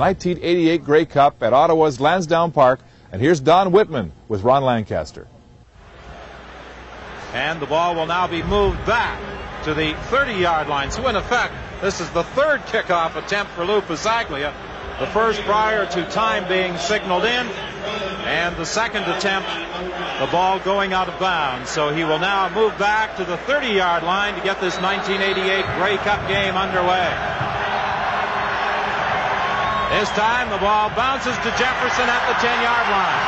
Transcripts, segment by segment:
1988 Grey Cup at Ottawa's Lansdowne Park. And here's Don Whitman with Ron Lancaster. And the ball will now be moved back to the 30-yard line. So in effect, this is the third kickoff attempt for Lou Passaglia. The first prior to time being signaled in, and the second attempt, the ball going out of bounds. So he will now move back to the 30-yard line to get this 1988 Grey Cup game underway. This time the ball bounces to Jefferson at the 10-yard line.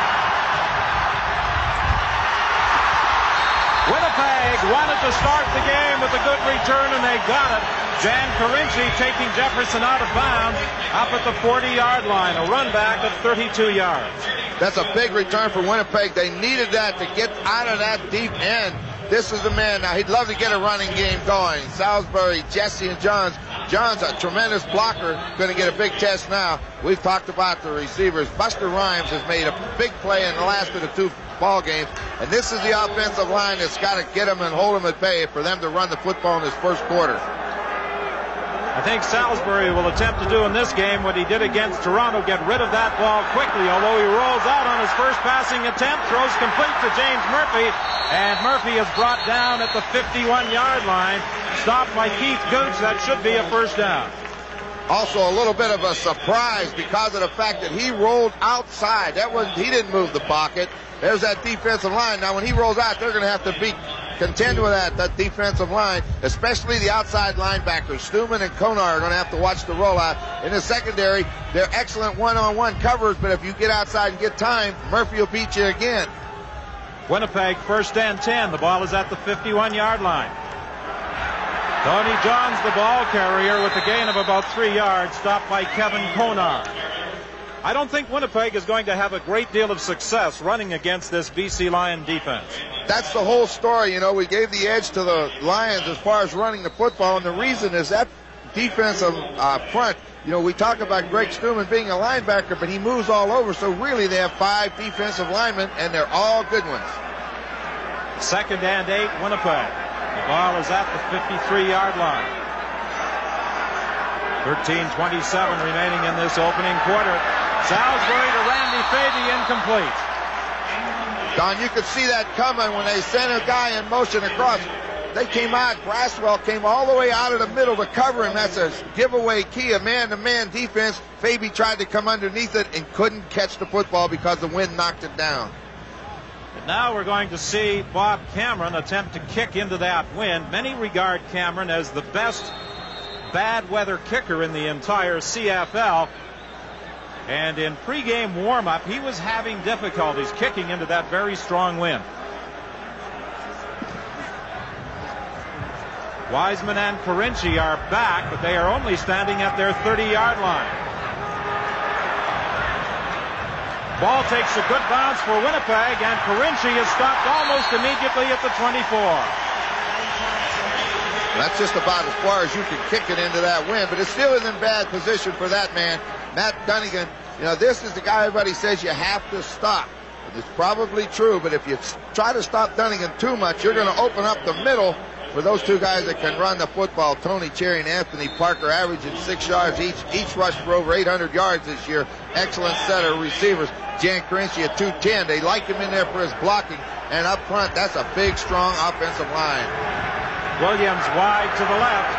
Winnipeg wanted to start the game with a good return, and they got it. Jan Karinci taking Jefferson out of bounds up at the 40-yard line. A run back of 32 yards. That's a big return for Winnipeg. They needed that to get out of that deep end. This is the man. Now, he'd love to get a running game going. Salisbury, Jesse, and Johns. Johns, a tremendous blocker, going to get a big test now. We've talked about the receivers. Buster Rhymes has made a big play in the last of the two ball games, and this is the offensive line that's got to get them and hold them at bay for them to run the football in this first quarter. I think Salisbury will attempt to do in this game what he did against Toronto, get rid of that ball quickly, although he rolls out on his first passing attempt, throws complete to James Murphy, and Murphy is brought down at the 51-yard line, stopped by Keith Gooch. That should be a first down. Also a little bit of a surprise because of the fact that he rolled outside. He didn't move the pocket. There's that defensive line. Now when he rolls out, they're going to have to contend with that defensive line, especially the outside linebackers. Stuman and Konar are going to have to watch the rollout. In the secondary, they're excellent one-on-one covers, but if you get outside and get time, Murphy will beat you again. Winnipeg first and 10. The ball is at the 51-yard line. Tony Johns, the ball carrier, with a gain of about 3 yards, stopped by Kevin Konar. I don't think Winnipeg is going to have a great deal of success running against this BC Lion defense. That's the whole story. You know, we gave the edge to the Lions as far as running the football, and the reason is that defensive front. You know, we talk about Greg Stuman being a linebacker, but he moves all over, so really they have 5 defensive linemen, and they're all good ones. Second and 8, Winnipeg. The ball is at the 53-yard line. 13:27 remaining in this opening quarter. Salisbury to Randy Fabie, incomplete. Don, you could see that coming when they sent a guy in motion across. They came out, Braswell came all the way out of the middle to cover him. That's a giveaway key, a man-to-man defense. Fabie tried to come underneath it and couldn't catch the football because the wind knocked it down. And now we're going to see Bob Cameron attempt to kick into that wind. Many regard Cameron as the best bad weather kicker in the entire CFL. And in pregame warm-up, he was having difficulties kicking into that very strong wind. Wiseman and Karinci are back, but they are only standing at their 30-yard line. Ball takes a good bounce for Winnipeg, and Karinci is stopped almost immediately at the 24. That's just about as far as you can kick it into that wind, but it still isn't bad position for that man, Matt Dunnigan. You know, this is the guy everybody says you have to stop. It's probably true, but if you try to stop Dunnigan too much, you're going to open up the middle for those two guys that can run the football. Tony Cherry and Anthony Parker averaging 6 yards each. Each rushed for over 800 yards this year. Excellent set of receivers. Jan Karinci at 210. They like him in there for his blocking. And up front, that's a big, strong offensive line. Williams wide to the left.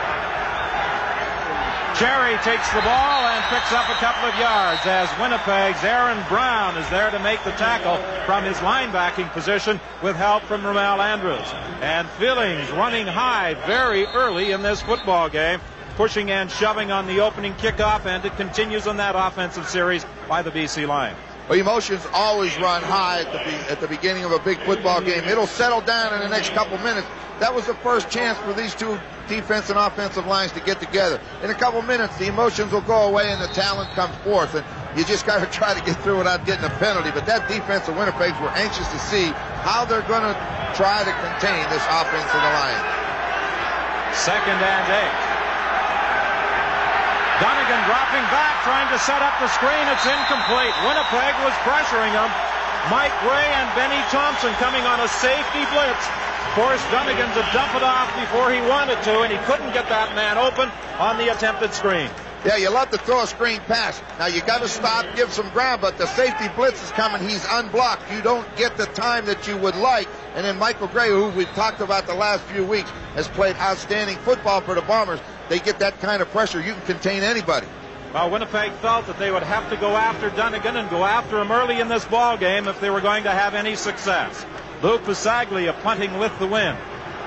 Cherry takes the ball and picks up a couple of yards as Winnipeg's Aaron Brown is there to make the tackle from his linebacking position with help from Ramel Andrews. And Fillings running high very early in this football game, pushing and shoving on the opening kickoff, and it continues on that offensive series by the BC Lions. Well, emotions always run high at the beginning of a big football game. It'll settle down in the next couple minutes. That was the first chance for these two defense and offensive lines to get together. In a couple minutes, the emotions will go away and the talent comes forth. And you just got to try to get through without getting a penalty. But that defense of Winnipeg's were anxious to see how they're going to try to contain this offense of the Lions. Second and 8. Dunnigan dropping back, trying to set up the screen. It's incomplete. Winnipeg was pressuring him. Mike Gray and Benny Thompson coming on a safety blitz forced Dunnigan to dump it off before he wanted to, and he couldn't get that man open on the attempted screen. Yeah, you love to throw a screen pass. Now you got to stop, give some ground, but the safety blitz is coming. He's unblocked. You don't get the time that you would like. And then Michael Gray, who we've talked about the last few weeks, has played outstanding football for the Bombers. They get that kind of pressure. You can contain anybody. Well, Winnipeg felt that they would have to go after Dunnigan and go after him early in this ball game if they were going to have any success. Lou Pasaglia punting with the win.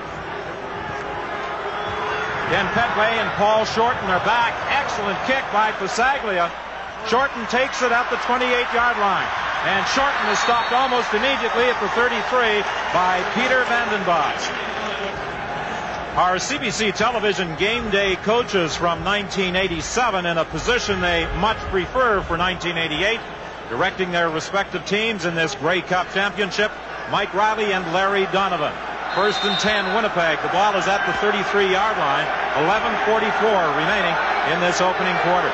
Ken Petway and Paul Shorten are back. Excellent kick by Pasaglia. Shorten takes it at the 28-yard line. And Shorten is stopped almost immediately at the 33 by Peter Vandenbos. Our CBC television game day coaches from 1987 in a position they much prefer for 1988, directing their respective teams in this Grey Cup championship, Mike Riley and Larry Donovan. 1st and 10, Winnipeg. The ball is at the 33-yard line. 11:44 remaining in this opening quarter.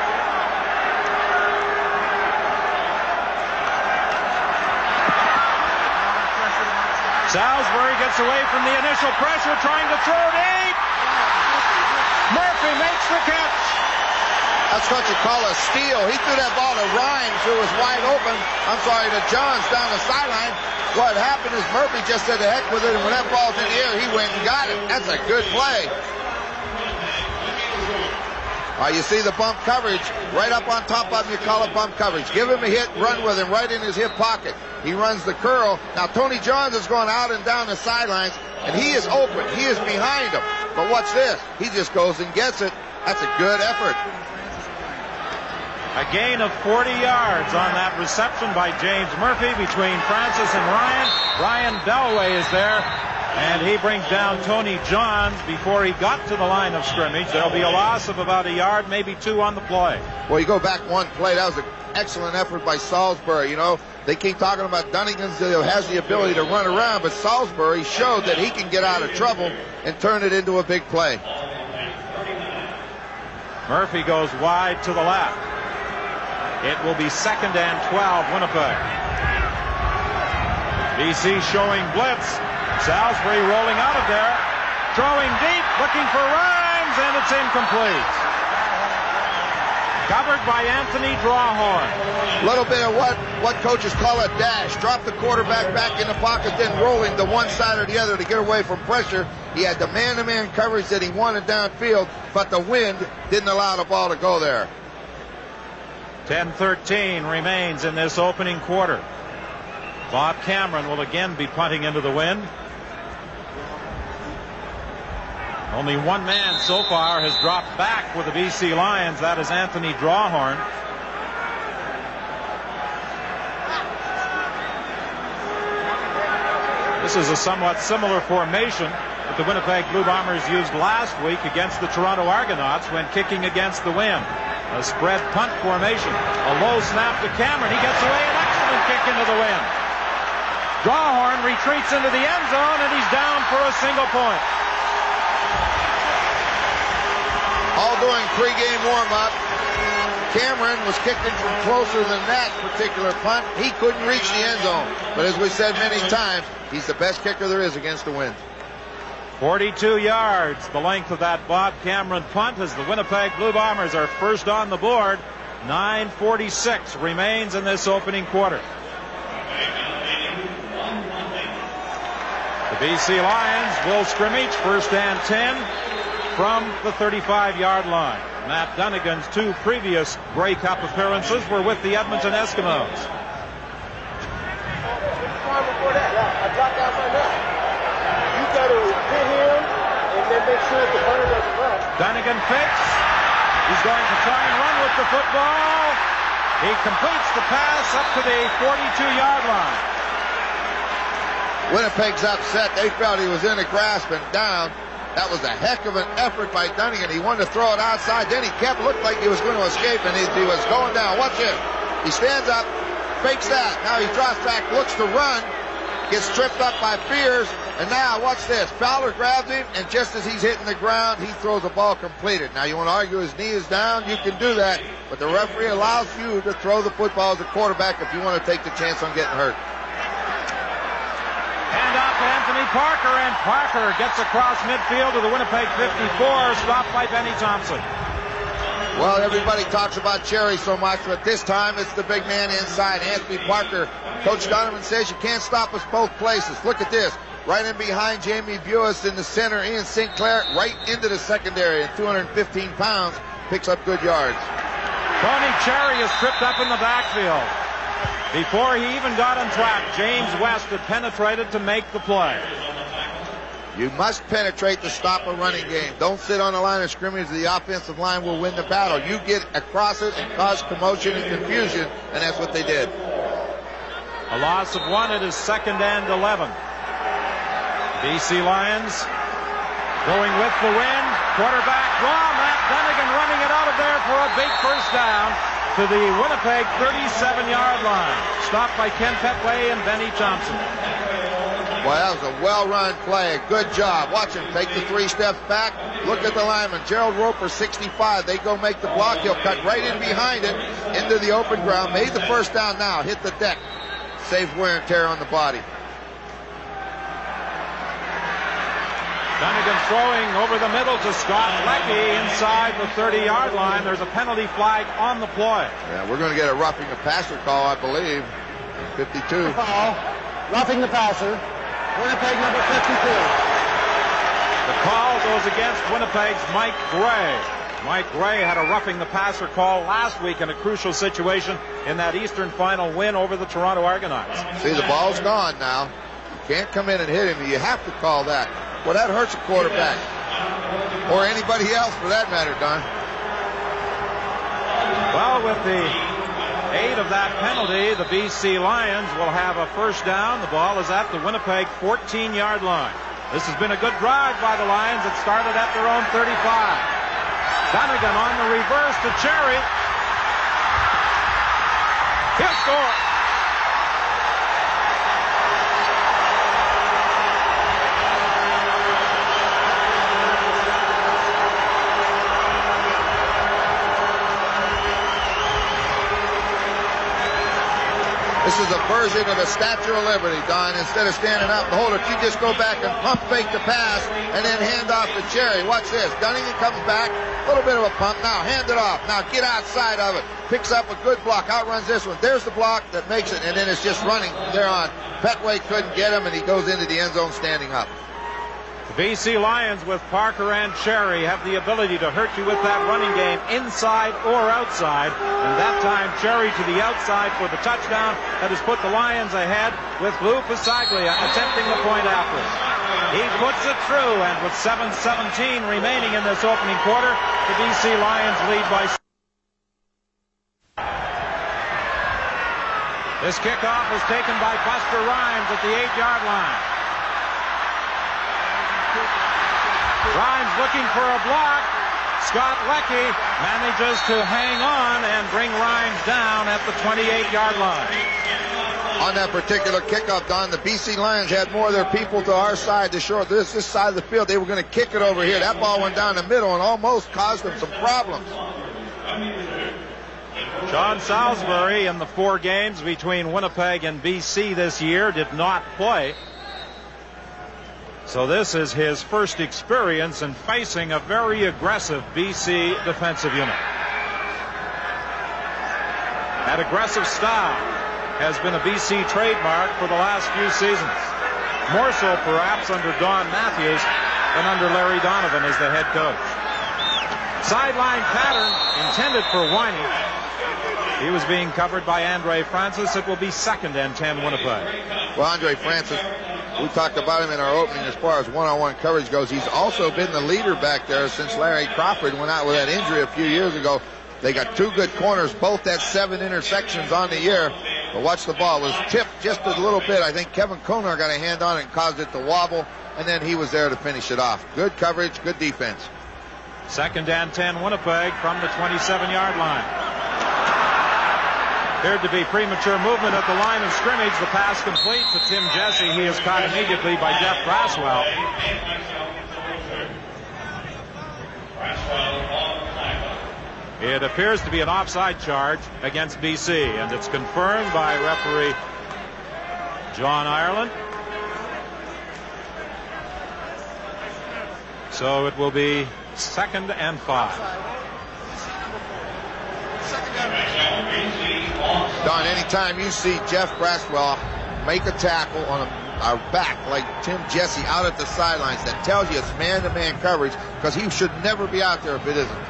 Salisbury gets away from the initial pressure, trying to throw deep. Murphy makes the catch. That's what you call a steal. He threw that ball to Rhymes, who was wide open. I'm sorry, to Johns down the sideline. What happened is Murphy just said the heck with it, and when that ball's in the air, he went and got it. That's a good play. You see the bump coverage right up on top of him. You call it bump coverage. Give him a hit, run with him right in his hip pocket. He runs the curl. Now Tony Johns is going out and down the sidelines, and he is open. He is behind him. But watch this. He just goes and gets it. That's a good effort. A gain of 40 yards on that reception by James Murphy between Francis and Ryan. Ryan Bellway is there, and he brings down Tony Johns before he got to the line of scrimmage. There'll be a loss of about a yard, maybe 2 on the play. Well, you go back one play. That was an excellent effort by Salisbury. You know, they keep talking about Dunnigan has the ability to run around, but Salisbury showed that he can get out of trouble and turn it into a big play. Murphy goes wide to the left. It will be 2nd and 12, Winnipeg. BC showing blitz. Salisbury rolling out of there. Throwing deep, looking for Rhymes, and it's incomplete. Covered by Anthony Drawhorn. A little bit of what coaches call a dash. Drop the quarterback back in the pocket, then rolling to one side or the other to get away from pressure. He had the man-to-man coverage that he wanted downfield, but the wind didn't allow the ball to go there. 10:13 remains in this opening quarter. Bob Cameron will again be punting into the wind. Only one man so far has dropped back with the BC Lions. That is Anthony Drawhorn. This is a somewhat similar formation that the Winnipeg Blue Bombers used last week against the Toronto Argonauts when kicking against the wind. A spread punt formation. A low snap to Cameron. He gets away. An excellent kick into the wind. Drawhorn retreats into the end zone, and he's down for a single point. All doing pregame warm-up. Cameron was kicking from closer than that particular punt. He couldn't reach the end zone. But as we said many times, he's the best kicker there is against the wind. 42 yards, the length of that Bob Cameron punt, as the Winnipeg Blue Bombers are first on the board. 9:46 remains in this opening quarter. The BC Lions will scrimmage 1st and 10 from the 35-yard line. Matt Dunnigan's 2 previous Grey Cup appearances were with the Edmonton Eskimos. Dunnigan fakes. He's going to try and run with the football. He completes the pass up to the 42-yard line. Winnipeg's upset. They felt he was in a grasp and down. That was a heck of an effort by Dunnigan. He wanted to throw it outside. Then he looked like he was going to escape, and he was going down. Watch it. He stands up, fakes that. Now he drops back, looks to run, gets tripped up by Fears, and now watch this. Fowler grabs him, and just as he's hitting the ground, he throws the ball completed. Now you want to argue his knee is down, you can do that, but the referee allows you to throw the football as a quarterback if you want to take the chance on getting hurt. Hand off to Anthony Parker, and Parker gets across midfield to the Winnipeg 54, stopped by Benny Thompson. Well, everybody talks about Cherry so much, but this time it's the big man inside, Anthony Parker. Coach Donovan says you can't stop us both places. Look at this. Right in behind Jamie Buis in the center, Ian Sinclair right into the secondary at 215 pounds. Picks up good yards. Tony Cherry is tripped up in the backfield. Before he even got on track, James West had penetrated to make the play. You must penetrate to stop a running game. Don't sit on the line of scrimmage. The offensive line will win the battle. You get across it and cause commotion and confusion, and that's what they did. A loss of 1. It is 2nd and 11. BC Lions going with the wind. Quarterback draw. Matt Dunnigan running it out of there for a big first down to the Winnipeg 37-yard line. Stopped by Ken Petway and Benny Thompson. Well, that was a well-run play. Good job. Watch him take the 3 steps back. Look at the lineman. Gerald Roper, 65. They go make the block. He'll cut right in behind it into the open ground. Made the first down now. Hit the deck. Saves wear and tear on the body. Dunnigan throwing over the middle to Scott Leckie inside the 30-yard line. There's a penalty flag on the play. Yeah, we're going to get a roughing the passer call, I believe. 52. Foul. Roughing the passer. Winnipeg number 52. The call goes against Winnipeg's Mike Gray. Mike Gray had a roughing the passer call last week in a crucial situation in that Eastern Final win over the Toronto Argonauts. See, the ball's gone now. You can't come in and hit him. You have to call that. Well, that hurts a quarterback. Or anybody else for that matter, Don. Well, with the aid of that penalty, the BC Lions will have a first down. The ball is at the Winnipeg 14-yard line. This has been a good drive by the Lions. It started at their own 35. Dunnigan on the reverse to Cherry. He'll score. This is a version of the Statue of Liberty, Don. Instead of standing out and hold it, you just go back and pump fake the pass and then hand off to Cherry. Watch this. Dunnigan comes back. A little bit of a pump. Now hand it off. Now get outside of it. Picks up a good block. Outruns this one. There's the block that makes it, and then it's just running there on. Petway couldn't get him, and he goes into the end zone standing up. The BC Lions with Parker and Cherry have the ability to hurt you with that running game inside or outside. And that time Cherry to the outside for the touchdown that has put the Lions ahead with Lou Pasaglia attempting the point after. He puts it through, and with 7:17 remaining in this opening quarter, the BC Lions lead by. This kickoff is taken by Buster Rhymes at the 8-yard line. Rhymes looking for a block. Scott Leckie manages to hang on and bring Rhymes down at the 28-yard line. On that particular kickoff, Don, the BC Lions had more of their people to our side, to show this side of the field. They were going to kick it over here. That ball went down the middle and almost caused them some problems. John Salisbury, in the 4 games between Winnipeg and BC this year, did not play. So this is his first experience in facing a very aggressive BC defensive unit. That aggressive style has been a BC trademark for the last few seasons. More so perhaps under Don Matthews than under Larry Donovan as the head coach. Sideline pattern intended for Winey. He was being covered by Andre Francis. It will be 2nd and 10 Winnipeg. Well, Andre Francis, we talked about him in our opening as far as one-on-one coverage goes. He's also been the leader back there since Larry Crawford went out with that injury a few years ago. They got 2 good corners, both at 7 intersections on the year. But watch the ball. It was tipped just a little bit. I think Kevin Konar got a hand on it and caused it to wobble, and then he was there to finish it off. Good coverage, good defense. 2nd and 10 Winnipeg from the 27-yard line. Appeared to be premature movement at the line of scrimmage. The pass complete to Tim Jesse. He is caught immediately by Jeff Braswell. It appears to be an offside charge against BC, and it's confirmed by referee John Ireland. So it will be 2nd and 5. Don, anytime you see Jeff Braswell make a tackle on a back like Tim Jesse out at the sidelines, that tells you it's man-to-man coverage, because he should never be out there if it isn't.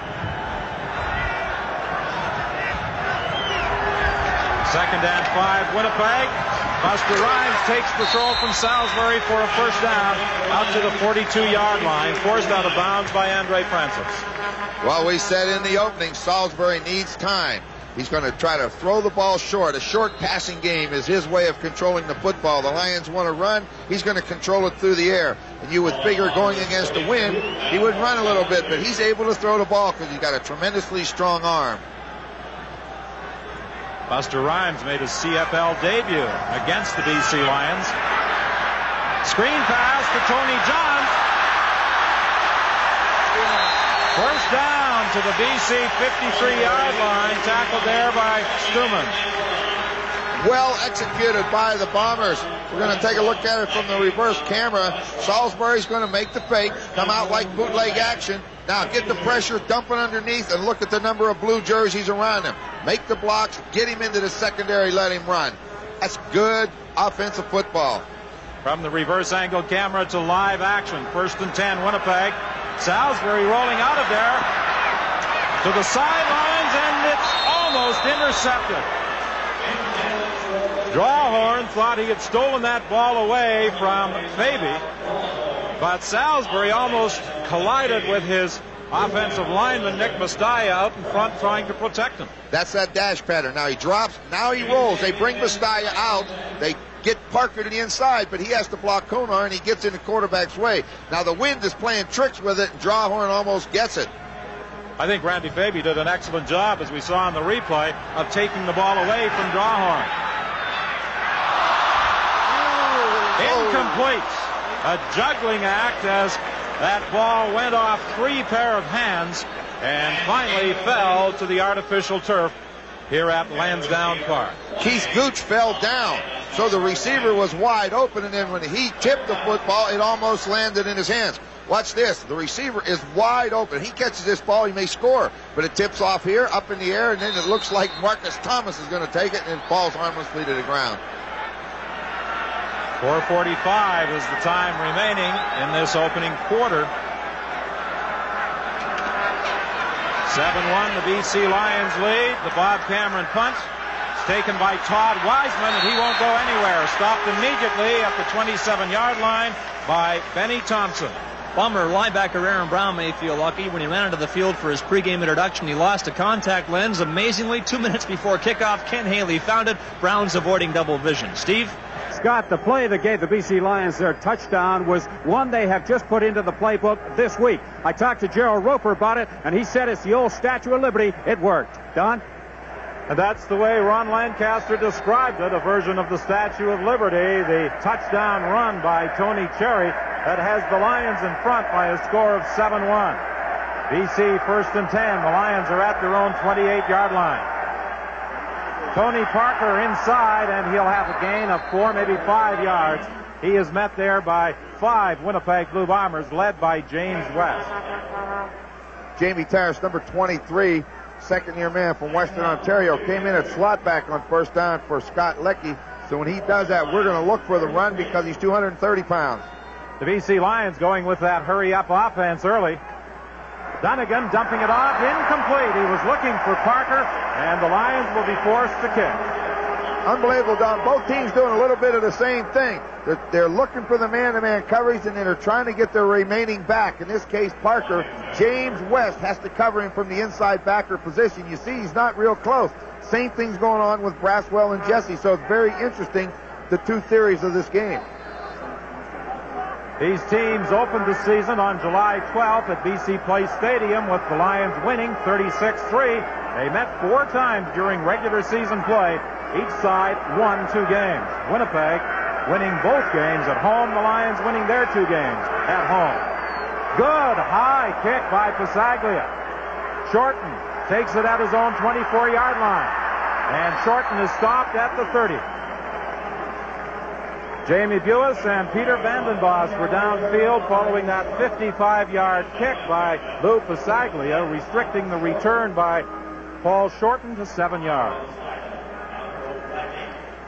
Second and 5, Winnipeg. Buster Rhymes takes the throw from Salisbury for a first down out to the 42-yard line, forced out of bounds by Andre Francis. Well, we said in the opening, Salisbury needs time. He's going to try to throw the ball short. A short passing game is his way of controlling the football. The Lions want to run. He's going to control it through the air. And you would figure going against the wind, he would run a little bit, but he's able to throw the ball because he's got a tremendously strong arm. Buster Rhymes made his CFL debut against the BC Lions. Screen pass to Tony Johns. First down to the BC 53-yard line, tackled there by Stuman. Well executed by the Bombers. We're going to take a look at it from the reverse camera. Salisbury's going to make the fake, come out like bootleg action. Now get the pressure, dump it underneath, and look at the number of blue jerseys around him. Make the blocks, get him into the secondary, let him run. That's good offensive football. From the reverse angle camera to live action. 1st and 10, Winnipeg. Salisbury rolling out of there to the sidelines, and it's almost intercepted. Drawhorn thought he had stolen that ball away from Faby, but Salisbury almost collided with his offensive lineman, Nick Mastaya, out in front trying to protect him. That's that dash pattern. Now he drops, now he rolls. They bring Mastaya out. They get Parker to the inside, but he has to block Konar, and he gets in the quarterback's way. Now the wind is playing tricks with it, and Drawhorn almost gets it. I think Randy Faby did an excellent job, as we saw in the replay, of taking the ball away from Drawhorn. Incomplete. A juggling act as that ball went off 3 pair of hands and finally fell to the artificial turf here at Lansdowne Park. Keith Gooch fell down, so the receiver was wide open, and then when he tipped the football, it almost landed in his hands. Watch this. The receiver is wide open. He catches this ball, he may score, but it tips off here, up in the air, and then it looks like Marcus Thomas is going to take it and falls harmlessly to the ground. 4:45 is the time remaining in this opening quarter. 7-1, the BC Lions lead. The Bob Cameron punt is taken by Todd Wiseman, and he won't go anywhere. Stopped immediately at the 27-yard line by Benny Thompson. Bomber linebacker Aaron Brown may feel lucky. When he ran onto the field for his pregame introduction, he lost a contact lens. Amazingly, 2 minutes before kickoff, Ken Haley found it. Brown's avoiding double vision. Steve? Scott, the play that gave the BC Lions their touchdown was one they have just put into the playbook this week. I talked to Gerald Roper about it, and he said it's the old Statue of Liberty. It worked. Don? And that's the way Ron Lancaster described it, a version of the Statue of Liberty, the touchdown run by Tony Cherry that has the Lions in front by a score of 7-1. BC 1st and 10. The Lions are at their own 28-yard line. Tony Parker inside, and he'll have a gain of 4, maybe 5 yards. He is met there by 5 Winnipeg Blue Bombers, led by James West. Jamie Tarris, number 23, second-year man from Western Ontario, came in at slot back on first down for Scott Leckie. So when he does that, we're going to look for the run because he's 230 pounds. The BC Lions going with that hurry-up offense early. Dunnigan dumping it off, incomplete. He was looking for Parker, and the Lions will be forced to kick. Unbelievable, Don. Both teams doing a little bit of the same thing. They're looking for the man-to-man coverage, and then they're trying to get their remaining back. In this case, Parker. James West has to cover him from the inside backer position. You see, he's not real close. Same thing's going on with Braswell and Jesse, so it's very interesting, the two theories of this game. These teams opened the season on July 12th at BC Place Stadium with the Lions winning 36-3. They met 4 times during regular season play. Each side won 2 games. Winnipeg winning both games at home. The Lions winning their 2 games at home. Good high kick by Pasaglia. Shorten takes it at his own 24-yard line. And Shorten is stopped at the 30. Jamie Buis and Peter Vandenbos were downfield following that 55-yard kick by Lou Pasaglia, restricting the return by Paul Shorten to 7 yards.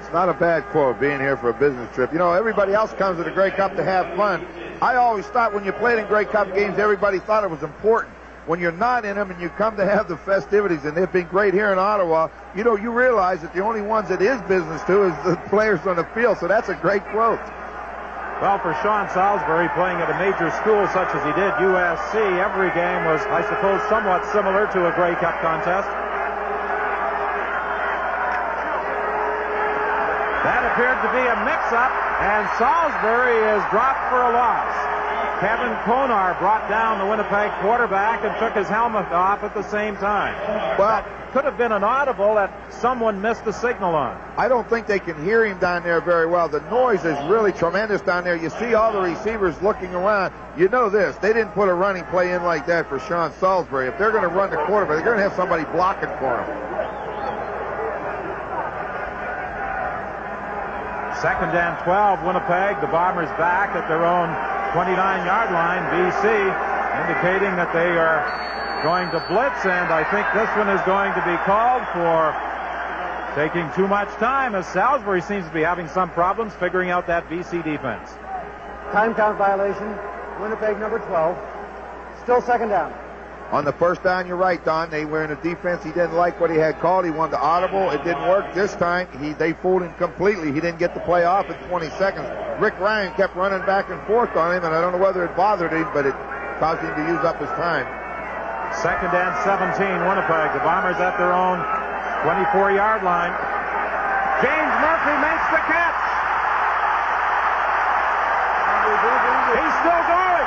It's not a bad quote, being here for a business trip. You know, everybody else comes to the Grey Cup to have fun. I always thought when you played in Grey Cup games, everybody thought it was important. When you're not in them and you come to have the festivities, and they've been great here in Ottawa, you know, you realize that the only ones that is business to is the players on the field. So that's a great quote. Well, for Sean Salisbury, playing at a major school such as he did, USC, every game was, I suppose, somewhat similar to a Grey Cup contest. That appeared to be a mix-up, and Salisbury is dropped for a loss. Kevin Konar brought down the Winnipeg quarterback and took his helmet off at the same time. Well, could have been an audible that someone missed the signal on. I don't think they can hear him down there very well. The noise is really tremendous down there. You see all the receivers looking around. You know this. They didn't put a running play in like that for Sean Salisbury. If they're going to run the quarterback, they're going to have somebody blocking for him. Second and 12, Winnipeg. The Bombers back at their own 29-yard line. BC indicating that they are going to blitz, and I think this one is going to be called for taking too much time, as Salisbury seems to be having some problems figuring out that BC defense. Time count violation. Winnipeg number 12. Still second down. On the first down, you're right, Don. They were in a defense. He didn't like what he had called. He wanted the audible. It didn't work this time. They fooled him completely. He didn't get the play off in 20 seconds. Rick Ryan kept running back and forth on him, and I don't know whether it bothered him, but it caused him to use up his time. Second and 17, Winnipeg. The Bombers at their own 24-yard line. James Murphy makes the catch. He's still going.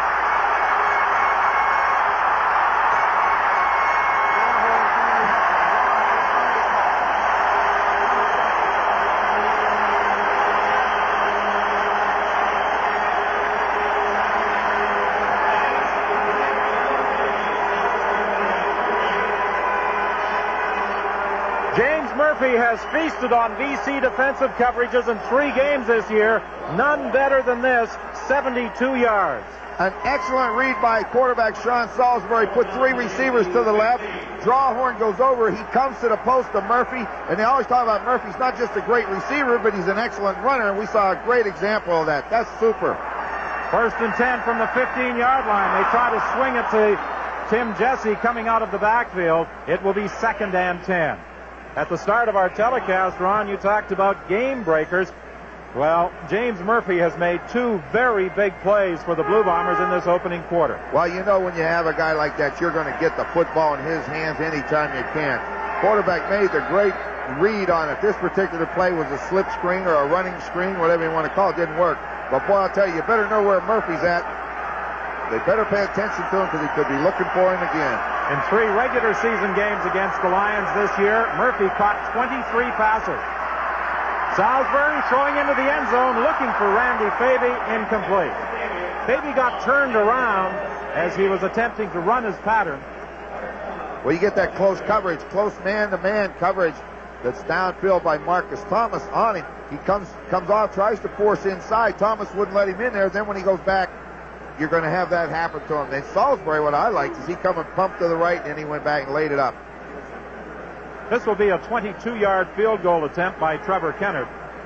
Murphy has feasted on BC defensive coverages in 3 games this year. None better than this, 72 yards. An excellent read by quarterback Sean Salisbury. Put 3 receivers to the left. Drawhorn goes over. He comes to the post of Murphy. And they always talk about Murphy's not just a great receiver, but he's an excellent runner. And we saw a great example of that. That's super. First and 10 from the 15-yard line. They try to swing it to Tim Jesse coming out of the backfield. It will be second and 10. At the start of our telecast, Ron, you talked about game breakers. Well, James Murphy has made 2 very big plays for the Blue Bombers in this opening quarter. Well, you know when you have a guy like that, you're going to get the football in his hands anytime you can. Quarterback made the great read on it. This particular play was a slip screen or a running screen, whatever you want to call it. Didn't work. But, boy, I'll tell you, you better know where Murphy's at. They better pay attention to him because he could be looking for him again. In 3 regular season games against the Lions this year, Murphy caught 23 passes. Salisbury throwing into the end zone, looking for Randy Faby, incomplete. Faby got turned around as he was attempting to run his pattern. Well, you get that close coverage, close man-to-man coverage that's downfield by Marcus Thomas on him. He comes off, tries to force inside. Thomas wouldn't let him in there. Then when he goes back, you're going to have that happen to him. And Salisbury, what I liked is he come and pumped to the right, and then he went back and laid it up. This will be a 22-yard field goal attempt by Trevor Kennard.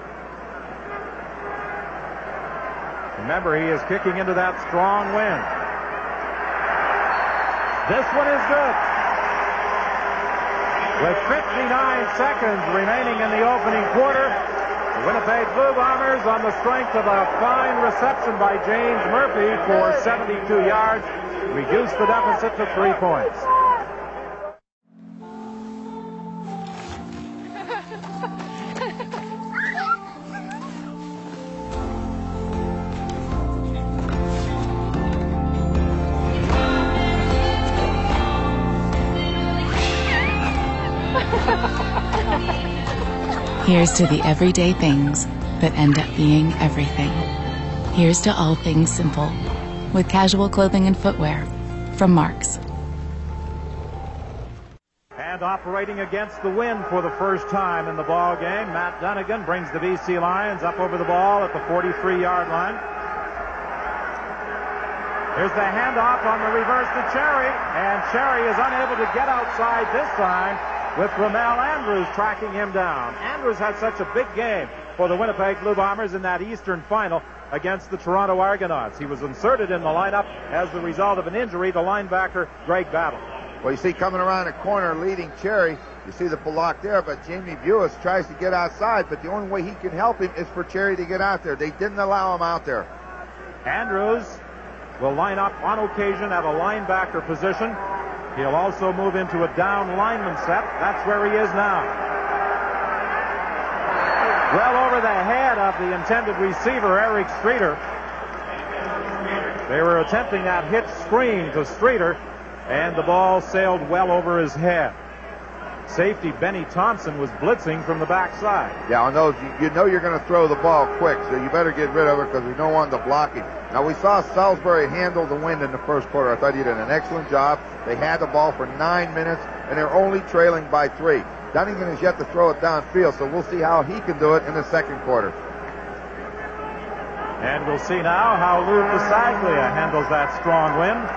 Remember, he is kicking into that strong wind. This one is good. With 59 seconds remaining in the opening quarter, the Winnipeg Blue Bombers, on the strength of a fine reception by James Murphy for 72 yards, reduce the deficit to 3 points. Here's to the everyday things that end up being everything. Here's to all things simple, with casual clothing and footwear from Marks. And operating against the wind for the first time in the ball game, Matt Dunnigan brings the BC Lions up over the ball at the 43-yard line. Here's the handoff on the reverse to Cherry, and Cherry is unable to get outside this time. with Ramel Andrews tracking him down. Andrews had such a big game for the Winnipeg Blue Bombers in that Eastern final against the Toronto Argonauts. He was inserted in the lineup as the result of an injury to linebacker Greg Battle. Well, you see coming around the corner leading Cherry, you see the block there, but Jamie Buis tries to get outside, but the only way he can help him is for Cherry to get out there. They didn't allow him out there. Andrews will line up on occasion at a linebacker position. He'll also move into a down lineman set. That's where he is now. Well over the head of the intended receiver, Eric Streeter. They were attempting that hitch screen to Streeter, and the ball sailed well over his head. Safety Benny Thompson was blitzing from the backside. Yeah, on those, you know you're going to throw the ball quick, so you better get rid of it because we don't want the blocking. Now, we saw Salisbury handle the wind in the first quarter. I thought he did an excellent job. They had the ball for 9 minutes, and they're only trailing by 3. Dunnigan has yet to throw it downfield, so we'll see how he can do it in the second quarter. And we'll see now how Lou Bisaglia handles that strong wind.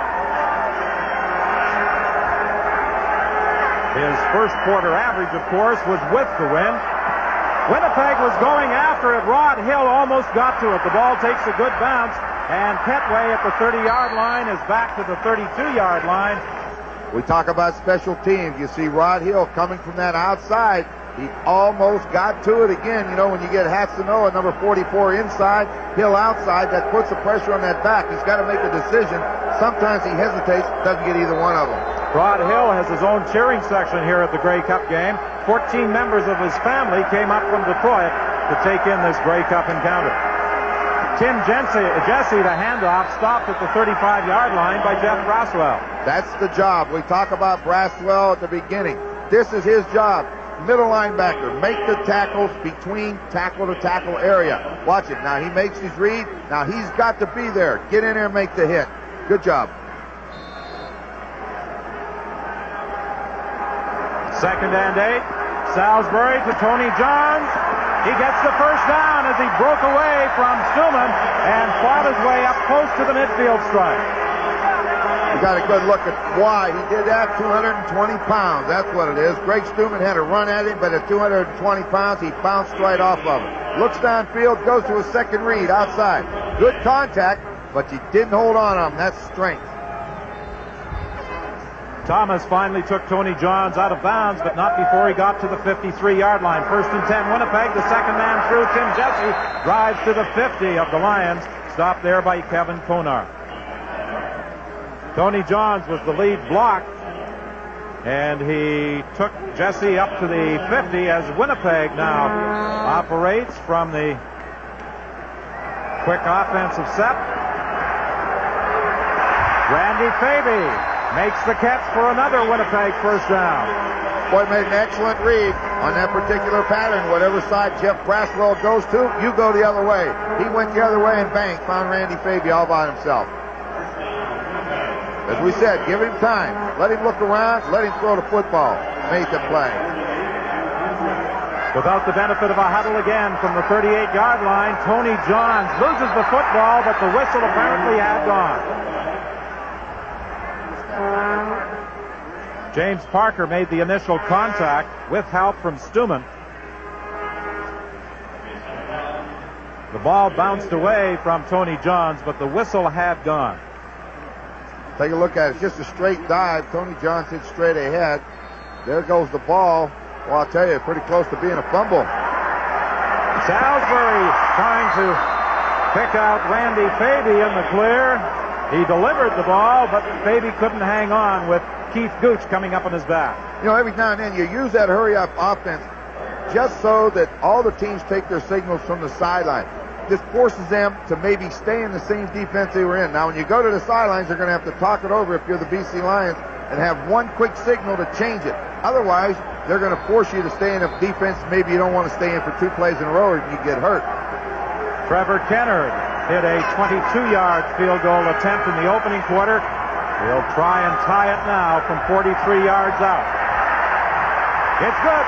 His first quarter average, of course, was with the wind. Winnipeg was going after it. Rod Hill almost got to it. The ball takes a good bounce, and Petway at the 30-yard line is back to the 32-yard line. We talk about special teams. You see Rod Hill coming from that outside. He almost got to it again. You know, when you get Hatsanoa, number 44, inside, Hill outside, that puts the pressure on that back. He's got to make a decision. Sometimes he hesitates, doesn't get either one of them. Rod Hill has his own cheering section here at the Grey Cup game. 14 members of his family came up from Detroit to take in this Grey Cup encounter. Tim Jesse, the handoff, stopped at the 35-yard line by Jeff Braswell. That's the job. We talk about Braswell at the beginning. This is his job. Middle linebacker. Make the tackles between tackle to tackle area. Watch it. Now he makes his read. Now he's got to be there. Get in there and make the hit. Good job. Second and 8. Salisbury to Tony Johns. He gets the first down as he broke away from Stuman and fought his way up close to the midfield stripe. You got a good look at why he did that. 220 pounds. That's what it is. Greg Stuman had a run at him, but at 220 pounds, he bounced right off of it. Looks downfield, goes to a second read outside. Good contact, but you didn't hold on him. That's strength. Thomas finally took Tony Johns out of bounds, but not before he got to the 53-yard line. First and 10, Winnipeg. The second man through. Tim Jesse drives to the 50 of the Lions. Stopped there by Kevin Konar. Tony Johns was the lead block, and he took Jesse up to the 50 as Winnipeg now operates from the quick offensive set. Randy Faby makes the catch for another Winnipeg first down. Boy, made an excellent read on that particular pattern. Whatever side Jeff Braswell goes to, you go the other way. He went the other way and bang, found Randy Faby all by himself. As we said, give him time. Let him look around. Let him throw the football. Make the play. Without the benefit of a huddle again from the 38-yard line, Tony Johns loses the football, but the whistle apparently had gone. James Parker made the initial contact with help from Stuman. The ball bounced away from Tony Johns, but the whistle had gone. Take a look at it. Just a straight dive. Tony Johns hit straight ahead. There goes the ball. Well, I'll tell you, pretty close to being a fumble. Salisbury trying to pick out Randy Faby in the clear. He delivered the ball, but Faby couldn't hang on with Keith Gooch coming up on his back. You know, every now and then you use that hurry-up offense just so that all the teams take their signals from the sideline. This forces them to maybe stay in the same defense they were in. Now, when you go to the sidelines, you're going to have to talk it over if you're the BC Lions and have one quick signal to change it. Otherwise, they're going to force you to stay in a defense maybe you don't want to stay in for 2 plays in a row or you get hurt. Trevor Kennard hit a 22-yard field goal attempt in the opening quarter. He'll try and tie it now from 43 yards out. It's good.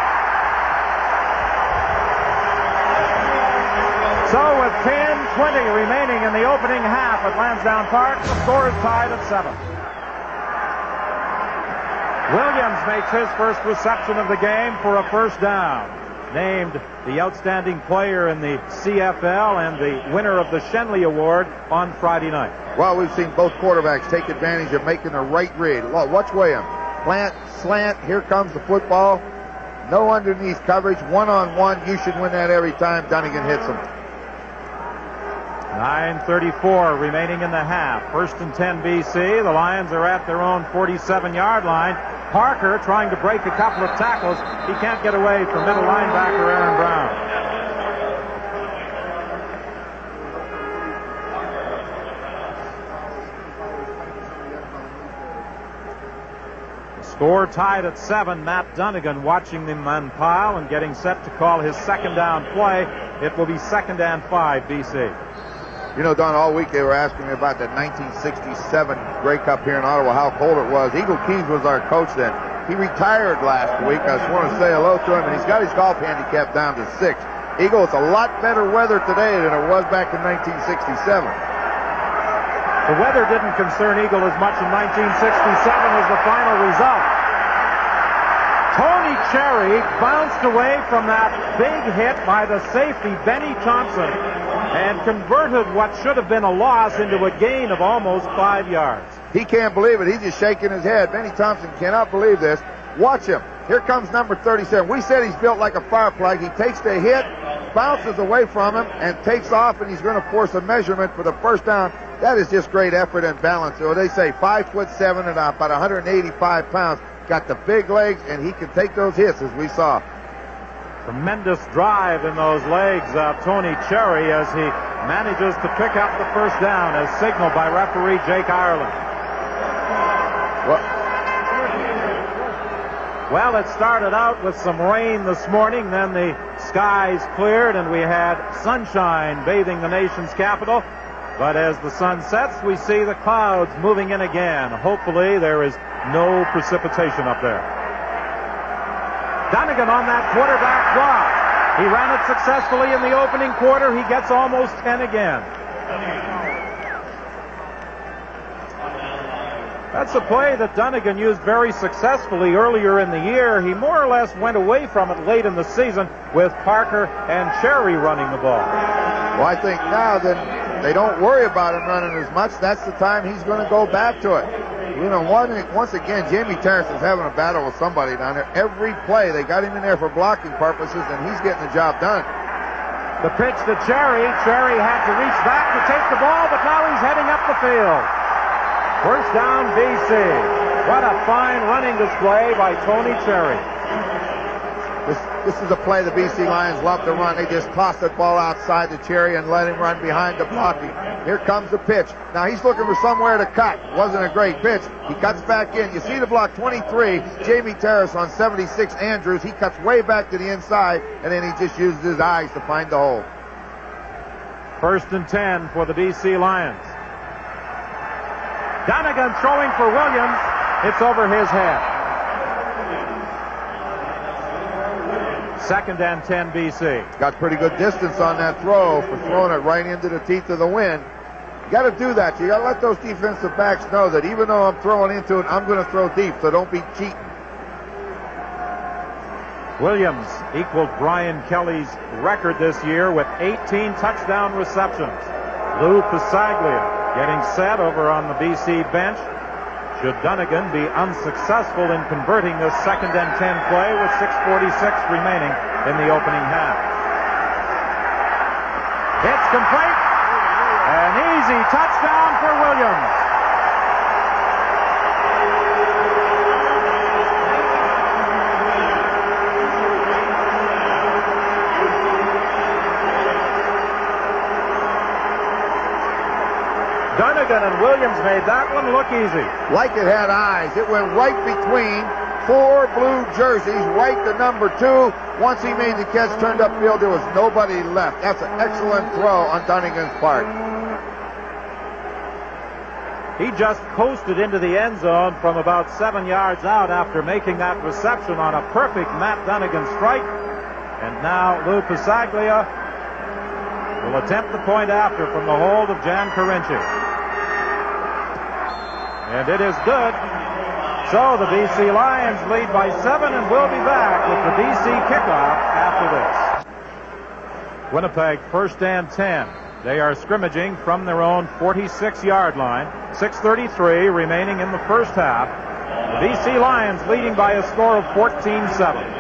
So with 10:20 remaining in the opening half at Lansdowne Park, the score is tied at 7. Williams makes his first reception of the game for a first down. Named the outstanding player in the CFL and the winner of the Shenley Award on Friday night. Well, we've seen both quarterbacks take advantage of making the right read. Watch Williams. Plant, slant, here comes the football. No underneath coverage, one-on-one. You should win that every time Dunnigan hits him. 9:34 remaining in the half. First and 10 BC. The Lions are at their own 47-yard line. Parker trying to break a couple of tackles. He can't get away from middle linebacker Aaron Brown. The score tied at 7. Matt Dunnigan watching the man pile and getting set to call his second down play. It will be 2nd and 5 BC. You know, Don, all week they were asking me about that 1967 Grey Cup here in Ottawa, how cold it was. Eagle Keynes was our coach then. He retired last week. I just want to say hello to him, and he's got his golf handicap down to 6. Eagle, it's a lot better weather today than it was back in 1967. The weather didn't concern Eagle as much in 1967 as the final result. Tony Cherry bounced away from that big hit by the safety, Benny Thompson, and converted what should have been a loss into a gain of almost 5 yards. He can't believe it. He's just shaking his head. Benny Thompson cannot believe this. Watch him. Here comes number 37. We said he's built like a firefly. He takes the hit, bounces away from him, and takes off, and he's going to force a measurement for the first down. That is just great effort and balance. So they say 5'7" and about 185 pounds. Got the big legs, and he can take those hits, as we saw. Tremendous drive in those legs of Tony Cherry as he manages to pick up the first down as signaled by referee Jake Ireland. Well, it started out with some rain this morning, then the skies cleared and we had sunshine bathing the nation's capital. But as the sun sets, we see the clouds moving in again. Hopefully there is no precipitation up there. Dunnigan on that quarterback draw. He ran it successfully in the opening quarter. He gets almost 10 again. That's a play that Dunnigan used very successfully earlier in the year. He more or less went away from it late in the season with Parker and Cherry running the ball. Well, I think now that they don't worry about him running as much, that's the time he's going to go back to it. You know, once again, Jamie Terrence is having a battle with somebody down there. Every play, they got him in there for blocking purposes, and he's getting the job done. The pitch to Cherry. Cherry had to reach back to take the ball, but now he's heading up the field. First down, BC. What a fine running display by Tony Cherry. This is a play the BC Lions love to run. They just toss the ball outside to Cherry and let him run behind the blocking. Here comes the pitch. Now he's looking for somewhere to cut. Wasn't a great pitch. He cuts back in. You see the block 23, Jamie Terrace on 76 Andrews. He cuts way back to the inside, and then he just uses his eyes to find the hole. First and 10 for the BC Lions. Dunnigan throwing for Williams. It's over his head. Second and 10 BC. Got pretty good distance on that throw for throwing it right into the teeth of the wind. You got to do that. You got to let those defensive backs know that even though I'm throwing into it, I'm going to throw deep, so don't be cheating. Williams equaled Brian Kelly's record this year with 18 touchdown receptions. Lou Pasaglia getting set over on the BC bench. Should Dunnigan be unsuccessful in converting this second and 10 play with 6:46 remaining in the opening half. It's complete. An easy touchdown for Williams. Dunnigan and Williams made that one look easy. Like it had eyes. It went right between four blue jerseys, right to number 2. Once he made the catch, turned upfield, there was nobody left. That's an excellent throw on Dunnigan's part. He just coasted into the end zone from about 7 yards out after making that reception on a perfect Matt Dunnigan strike. And now Lou Pasaglia will attempt the point after from the hold of Jan Karinci. And it is good. So the BC Lions lead by 7, and we'll be back with the BC kickoff after this. Winnipeg 1st and 10. They are scrimmaging from their own 46-yard line. 6:33 remaining in the first half. The BC Lions leading by a score of 14-7.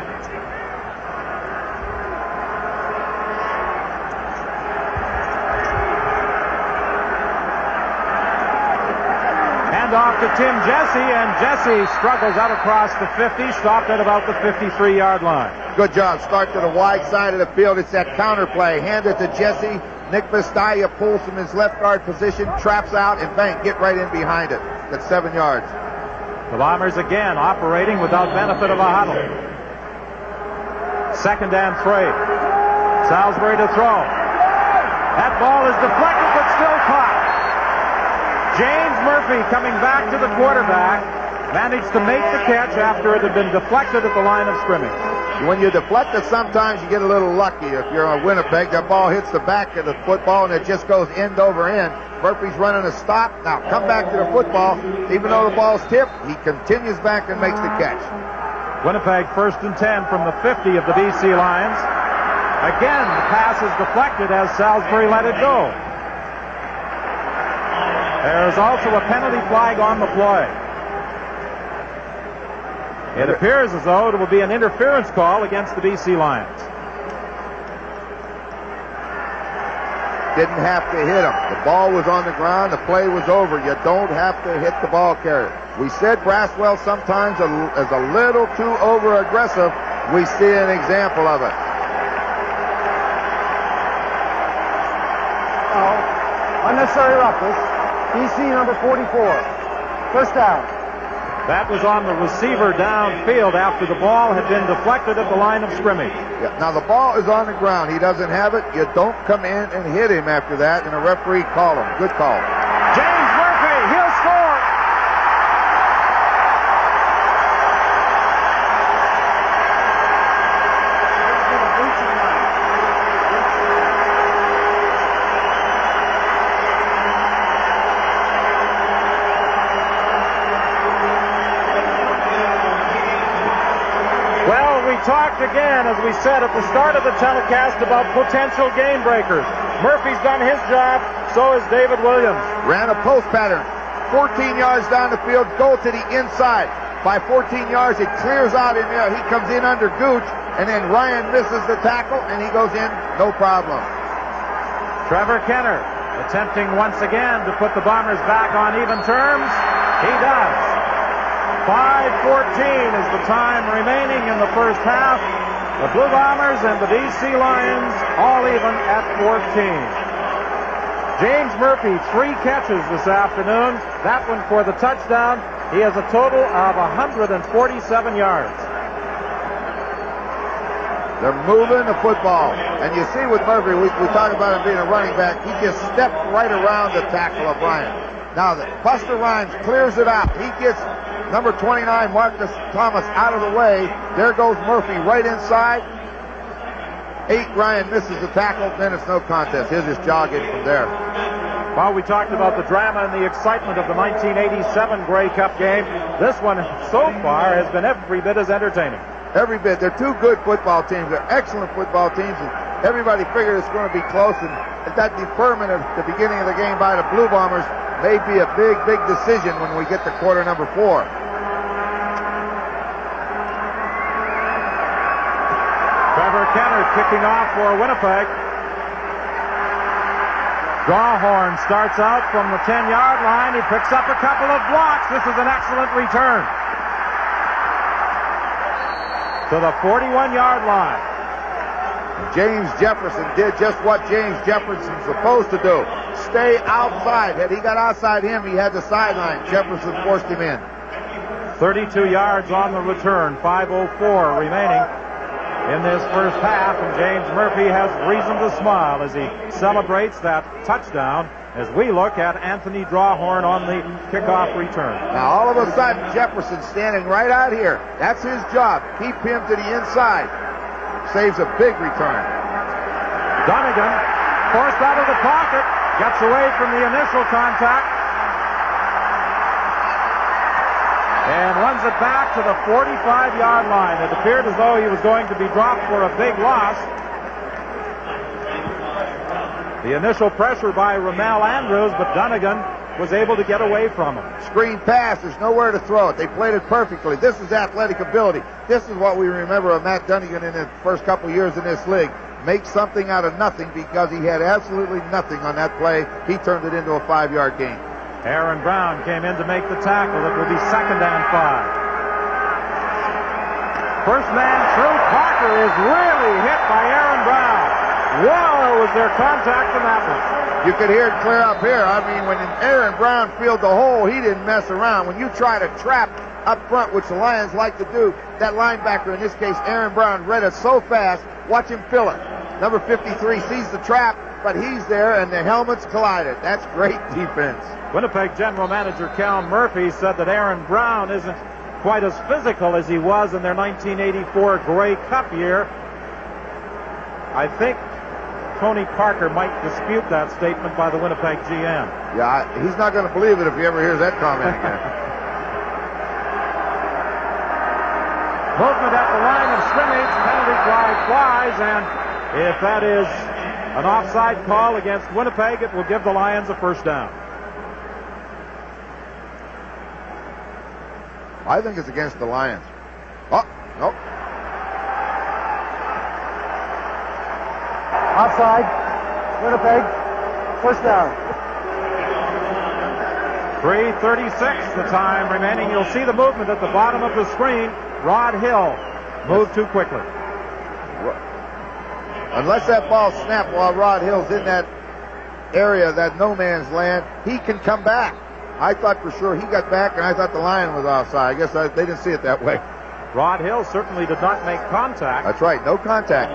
Off to Tim Jesse, and Jesse struggles out across the 50, stopped at about the 53-yard line. Good job. Start to the wide side of the field. It's that counter play. Hand it to Jesse. Nick Vastaya pulls from his left guard position, traps out, and bang, get right in behind it. That's 7 yards. The Bombers again operating without benefit of a huddle. 2nd and 3. Salisbury to throw. That ball is deflected but still caught. James Murphy coming back to the quarterback, managed to make the catch after it had been deflected at the line of scrimmage. When you deflect it, sometimes you get a little lucky. If you're on Winnipeg, that ball hits the back of the football and it just goes end over end. Murphy's running a stop. Now come back to the football. Even though the ball's tipped, he continues back and makes the catch. Winnipeg 1st and 10 from the 50 of the BC Lions. Again, the pass is deflected as Salisbury let it go. There's also a penalty flag on the play. It appears as though it will be an interference call against the BC Lions. Didn't have to hit him. The ball was on the ground. The play was over. You don't have to hit the ball carrier. We said Braswell sometimes is a little too over-aggressive. We see an example of it. Unnecessary roughness. BC number 44. First down. That was on the receiver downfield after the ball had been deflected at the line of scrimmage. Yeah, now the ball is on the ground. He doesn't have it. You don't come in and hit him after that, and a referee called him. Good call. James Murphy, he'll score. Talked again, as we said at the start of the telecast, about potential game breakers. Murphy's done his job, so has David Williams. Ran a post pattern. 14 yards down the field, go to the inside. By 14 yards, it clears out in there. He comes in under Gooch, and then Ryan misses the tackle, and he goes in, no problem. Trevor Kenner attempting once again to put the Bombers back on even terms. He does. 5:14 is the time remaining in the first half. The Blue Bombers and the BC Lions all even at 14. James Murphy, 3 catches this afternoon. That one for the touchdown. He has a total of 147 yards. They're moving the football. And you see with Murphy, we talk about him being a running back. He just stepped right around the tackle of Ryan. Now, Buster Rhymes clears it out. He gets number 29, Marcus Thomas, out of the way. There goes Murphy right inside. 8, Ryan misses the tackle. Then it's no contest. He'll just jog in from there. Well, we talked about the drama and the excitement of the 1987 Grey Cup game. This one, so far, has been every bit as entertaining. Every bit. They're 2 good football teams. They're excellent football teams. And everybody figured it's going to be close. And that deferment at the beginning of the game by the Blue Bombers may be a big, big decision when we get to quarter number 4. Trevor Kenner kicking off for Winnipeg. Drawhorn starts out from the 10-yard line. He picks up a couple of blocks. This is an excellent return to the 41-yard line. James Jefferson did just what James Jefferson's supposed to do. Stay outside. Had he got outside him, he had the sideline. Jefferson forced him in. 32 yards on the return. 5:04 remaining in this first half, and James Murphy has reason to smile as he celebrates that touchdown as we look at Anthony Drawhorn on the kickoff return. Now all of a sudden Jefferson standing right out here. That's his job. Keep him to the inside. Saves a big return. Donegan forced out of the pocket, gets away from the initial contact. and runs it back to the 45-yard line. It appeared as though he was going to be dropped for a big loss. The initial pressure by Ramel Andrews, but Dunnigan was able to get away from him. Screen pass, there's nowhere to throw it. They played it perfectly. This is athletic ability. This is what we remember of Matt Dunnigan in his first couple years in this league. Make something out of nothing because he had absolutely nothing on that play. He turned it into a 5-yard gain. Aaron Brown came in to make the tackle. It will be 2nd and 5. First man through. Parker is really hit by Aaron Brown. Wow, was there contact in that one? You could hear it clear up here. I mean, when Aaron Brown filled the hole, he didn't mess around. When you try to trap up front, which the Lions like to do, that linebacker, in this case Aaron Brown, read it so fast. Watch him fill it. Number 53 sees the trap, but he's there, and the helmets collided. That's great defense. Winnipeg General Manager Cal Murphy said that Aaron Brown isn't quite as physical as he was in their 1984 Grey Cup year. I think Tony Parker might dispute that statement by the Winnipeg GM. Yeah, he's not going to believe it if he ever hears that comment again. Movement at the line of scrimmage, penalty flag flies, and if that is an offside call against Winnipeg, it will give the Lions a first down. I think it's against the Lions. Oh, nope. Offside. Winnipeg. First down. 3:36 the time remaining. You'll see the movement at the bottom of the screen. Rod Hill moved too quickly. Unless that ball snapped while Rod Hill's in that area, that no man's land, he can come back. I thought for sure he got back, and I thought the Lion was offside. I guess they didn't see it that way. Rod Hill certainly did not make contact. That's right, no contact.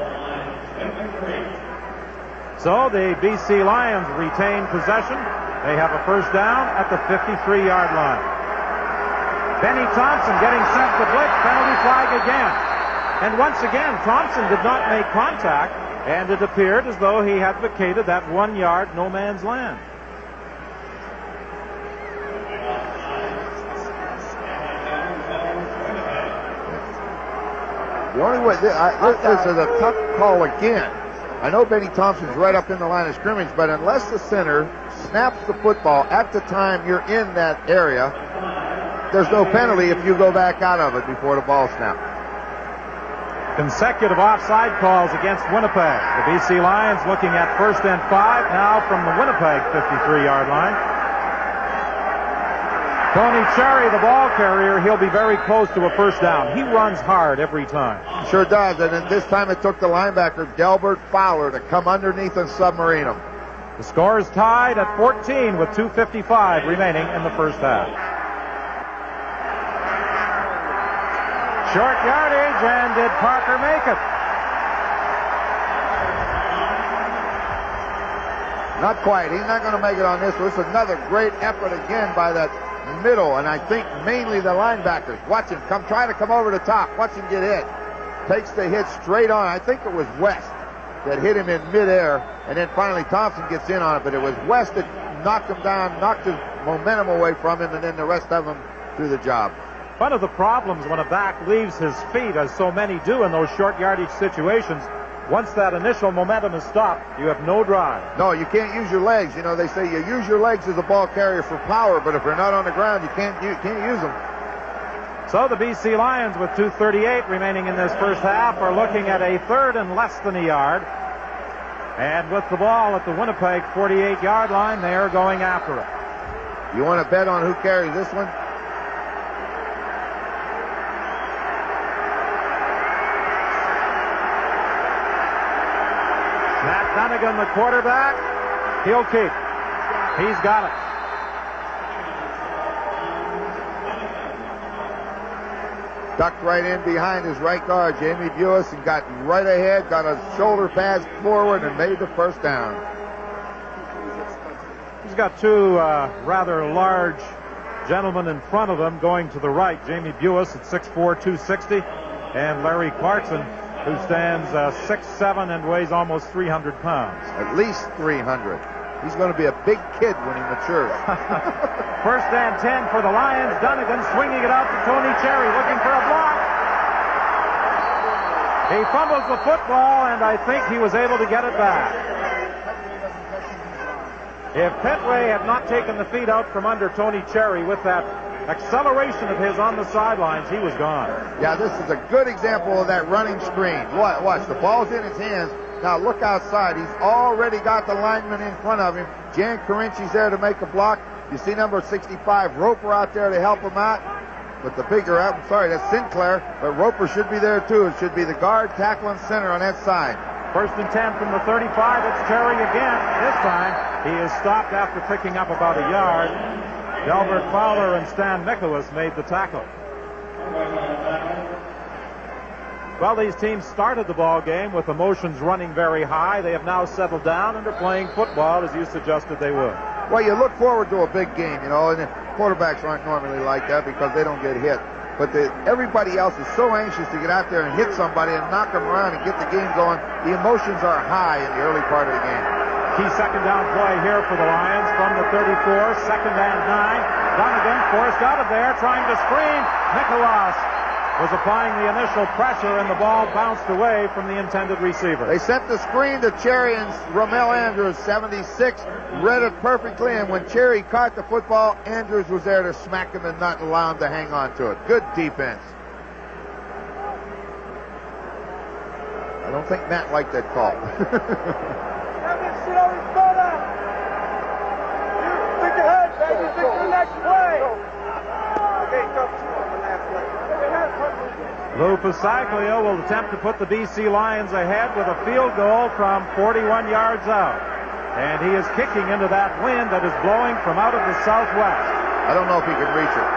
So the BC Lions retain possession. They have a first down at the 53-yard line. Benny Thompson getting sent to blitz, penalty flag again. And once again, Thompson did not make contact, and it appeared as though he had vacated that 1-yard no man's land. The only way, this is a tough call again. I know Benny Thompson's right up in the line of scrimmage, but unless the center snaps the football at the time you're in that area, there's no penalty if you go back out of it before the ball snaps. Consecutive offside calls against Winnipeg. The BC Lions looking at 1st and 5 now from the Winnipeg 53-yard line. Tony Cherry, the ball carrier, he'll be very close to a first down. He runs hard every time. Sure does, and then this time it took the linebacker, Delbert Fowler, to come underneath and submarine him. The score is tied at 14 with 2:55 remaining in the first half. Short yardage, and did Parker make it? Not quite. He's not going to make it on this one. It's another great effort again by that middle, and I think mainly the linebackers. Watch him try to come over the top. Watch him get hit. Takes the hit straight on. I think it was West that hit him in midair, and then finally Thompson gets in on it, but it was West that knocked him down, knocked his momentum away from him, and then the rest of them do the job. One of the problems when a back leaves his feet, as so many do in those short yardage situations, once that initial momentum is stopped, you have no drive. No, you can't use your legs. You know, they say you use your legs as a ball carrier for power, but if they're not on the ground, you can't use them. So the BC Lions, with 2:38 remaining in this first half, are looking at a 3rd and less than a yard. And with the ball at the Winnipeg 48-yard line, they are going after it. You want to bet on who carries this one? Matt Dunnigan, the quarterback, he'll keep. He's got it. Ducked right in behind his right guard, Jamie Buis, and got right ahead, got a shoulder pass forward, and made the first down. He's got two rather large gentlemen in front of him going to the right. Jamie Buis at 6'4", 260, and Larry Clarkson, who stands 6'7" and weighs almost 300 pounds. At least 300. He's going to be a big kid when he matures. First and 10 for the Lions. Dunnigan swinging it out to Tony Cherry, looking for a block. He fumbles the football, and I think he was able to get it back. If Petway had not taken the feet out from under Tony Cherry with that acceleration of his on the sidelines, he was gone. Yeah, this is a good example of that running screen. Watch, the ball's in his hands. Now look outside. He's already got the lineman in front of him. Jan Karinci's there to make a block. You see number 65, Roper, out there to help him out. But the bigger, I'm sorry, that's Sinclair, but Roper should be there too. It should be the guard, tackle, and center on that side. First and 10 from the 35. It's Cherry again. This time, he is stopped after picking up about a yard. Delbert Fowler and Stan Nicholas made the tackle. Well, these teams started the ball game with emotions running very high. They have now settled down and are playing football as you suggested they would. Well, you look forward to a big game, you know, and the quarterbacks aren't normally like that because they don't get hit. But everybody else is so anxious to get out there and hit somebody and knock them around and get the game going. The emotions are high in the early part of the game. Key second down play here for the Lions from the 34, second and 9. Dunnigan forced out of there, trying to screen. Nicholas was applying the initial pressure, and the ball bounced away from the intended receiver. They sent the screen to Cherry, and Ramel Andrews, 76, read it perfectly, and when Cherry caught the football, Andrews was there to smack him in the nut and allow him to hang on to it. Good defense. I don't think Matt liked that call. Think ahead, baby. Think the next play. Lou Pasaglia will attempt to put the BC Lions ahead with a field goal from 41 yards out. And he is kicking into that wind that is blowing from out of the southwest. I don't know if he can reach it.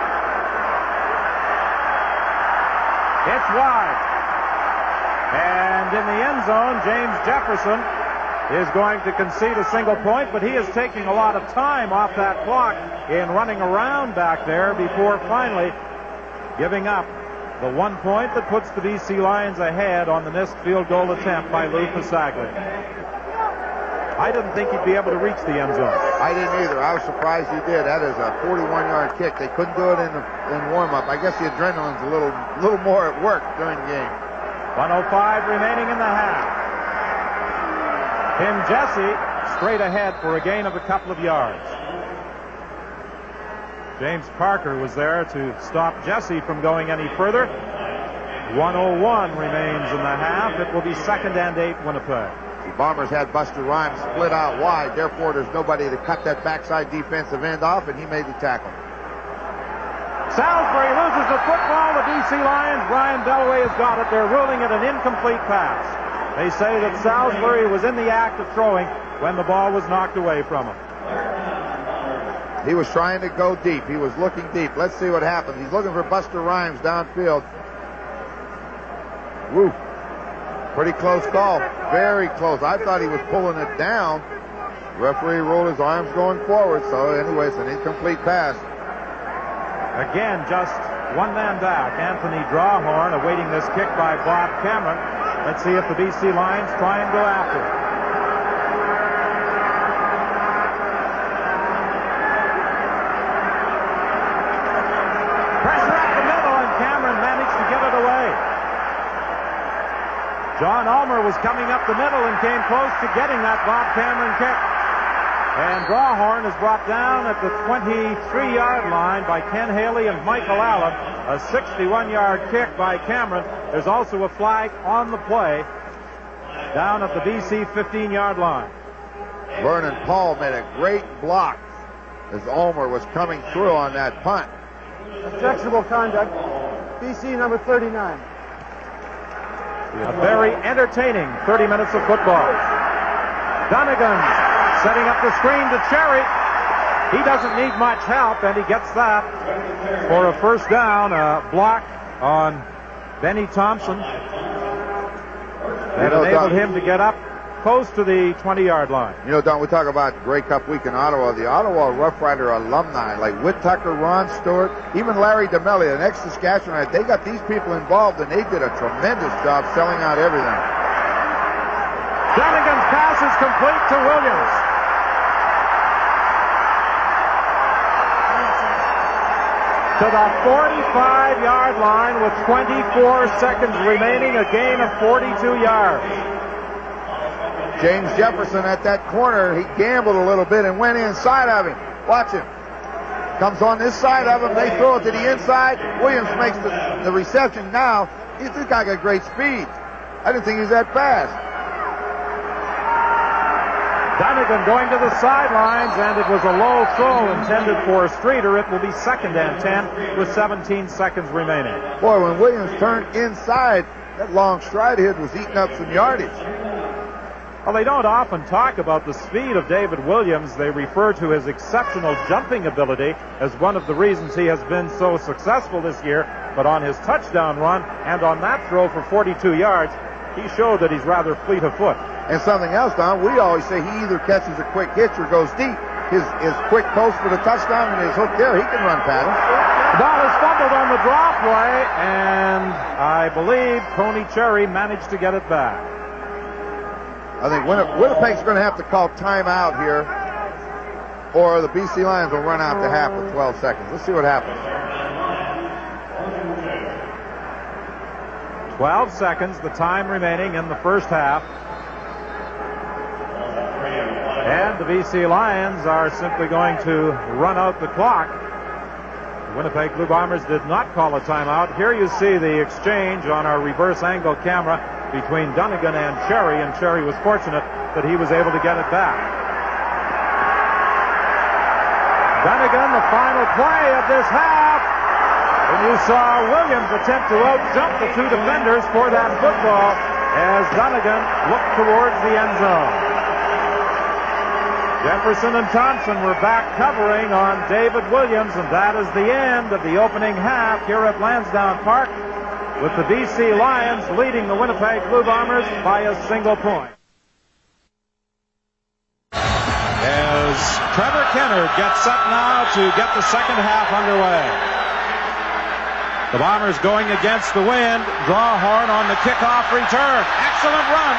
It's wide. And in the end zone, James Jefferson is going to concede a single point, but he is taking a lot of time off that clock in running around back there before finally giving up the 1 point that puts the BC Lions ahead on the missed field goal attempt by Lou Pasaglia. I didn't think he'd be able to reach the end zone. I didn't either. I was surprised he did. That is a 41-yard kick. They couldn't do it in warm-up. I guess the adrenaline's a little more at work during the game. 1:05 remaining in the half. Tim Jesse straight ahead for a gain of a couple of yards. James Parker was there to stop Jesse from going any further. 1:01 remains in the half. It will be 2nd and 8 Winnipeg. The Bombers had Buster Rhymes split out wide. Therefore, there's nobody to cut that backside defensive end off, and he made the tackle. Salisbury loses the football. The BC Lions, Brian Delaway has got it. They're ruling it an incomplete pass. They say that Salisbury was in the act of throwing when the ball was knocked away from him. He was trying to go deep. He was looking deep. Let's see what happens. He's looking for Buster Rhymes downfield. Woo. Pretty close call. Very close. I thought he was pulling it down. The referee rolled his arms going forward. So anyway, it's an incomplete pass. Again, just one man back. Anthony Drawhorn awaiting this kick by Bob Cameron. Let's see if the BC Lions try and go after it. Pressure up the middle, and Cameron managed to get it away. John Ulmer was coming up the middle and came close to getting that Bob Cameron kick. And Drawhorn is brought down at the 23-yard line by Ken Haley and Michael Allen. A 61-yard kick by Cameron. There's also a flag on the play down at the BC 15-yard line. Vernon Paul made a great block as Ulmer was coming through on that punt. Objectionable conduct. BC number 39. A very entertaining 30 minutes of football. Dunnigan setting up the screen to Cherry. He doesn't need much help, and he gets that for a first down. A block on Benny Thompson that enabled him to get up close to the 20-yard line. You know, Don, we talk about Grey Cup week in Ottawa. The Ottawa Rough Rider alumni like Whit Tucker, Ron Stewart, even Larry DeMelli, an ex-Saskatchewan, they got these people involved, and they did a tremendous job selling out everything. Dunnigan's pass is complete to Williams. to the 45-yard line with 24 seconds remaining, a gain of 42 yards. James Jefferson at that corner, he gambled a little bit and went inside of him. Watch him. Comes on this side of him, they throw it to the inside. Williams makes the reception. Now, this guy got great speed. I didn't think he was that fast. Dunnigan going to the sidelines, and it was a low throw intended for Streeter. It will be 2nd and 10 with 17 seconds remaining. Boy, when Williams turned inside, that long stride hit was eating up some yardage. Well, they don't often talk about the speed of David Williams. They refer to his exceptional jumping ability as one of the reasons he has been so successful this year. But on his touchdown run and on that throw for 42 yards, he showed that he's rather fleet of foot. And something else, Don, we always say he either catches a quick hitch or goes deep. His quick post for the touchdown and his hook there, he can run patterns. The ball is fumbled on the draw play, and I believe Tony Cherry managed to get it back. I think Winnipeg's going to have to call timeout here, or the BC Lions will run out to half with 12 seconds. Let's see what happens. 12 seconds, the time remaining in the first half. And the BC Lions are simply going to run out the clock. The Winnipeg Blue Bombers did not call a timeout. Here you see the exchange on our reverse angle camera between Dunnigan and Cherry was fortunate that he was able to get it back. Dunnigan, the final play of this half. And you saw Williams attempt to out-jump the two defenders for that football as Dunnigan looked towards the end zone. Jefferson and Thompson were back covering on David Williams, and that is the end of the opening half here at Lansdowne Park, with the BC Lions leading the Winnipeg Blue Bombers by a single point. As Trevor Kennard gets set now to get the second half underway. The Bombers going against the wind. Drawhorn on the kickoff return. Excellent run.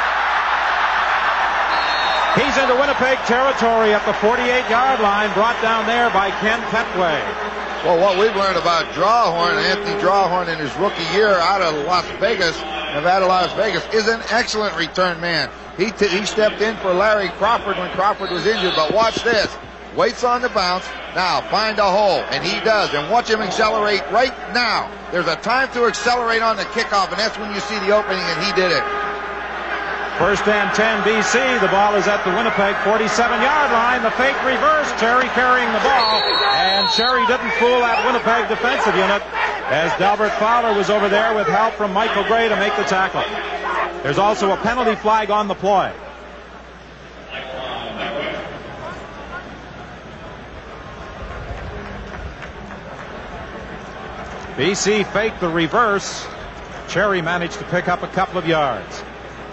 He's into Winnipeg territory at the 48-yard line, brought down there by Ken Petway. Well, what we've learned about Drawhorn, Anthony Drawhorn in his rookie year out of Las Vegas, Nevada, Las Vegas, is an excellent return man. He stepped in for Larry Crawford when Crawford was injured, but watch this. Waits on the bounce. Now find a hole, and he does. And watch him accelerate right now. There's a time to accelerate on the kickoff, and that's when you see the opening, and he did it. 1st and 10 BC. The ball is at the Winnipeg 47-yard line. The fake reverse. Cherry carrying the ball. And Cherry didn't fool that Winnipeg defensive unit as Delbert Fowler was over there with help from Michael Gray to make the tackle. There's also a penalty flag on the play. BC faked the reverse. Cherry managed to pick up a couple of yards.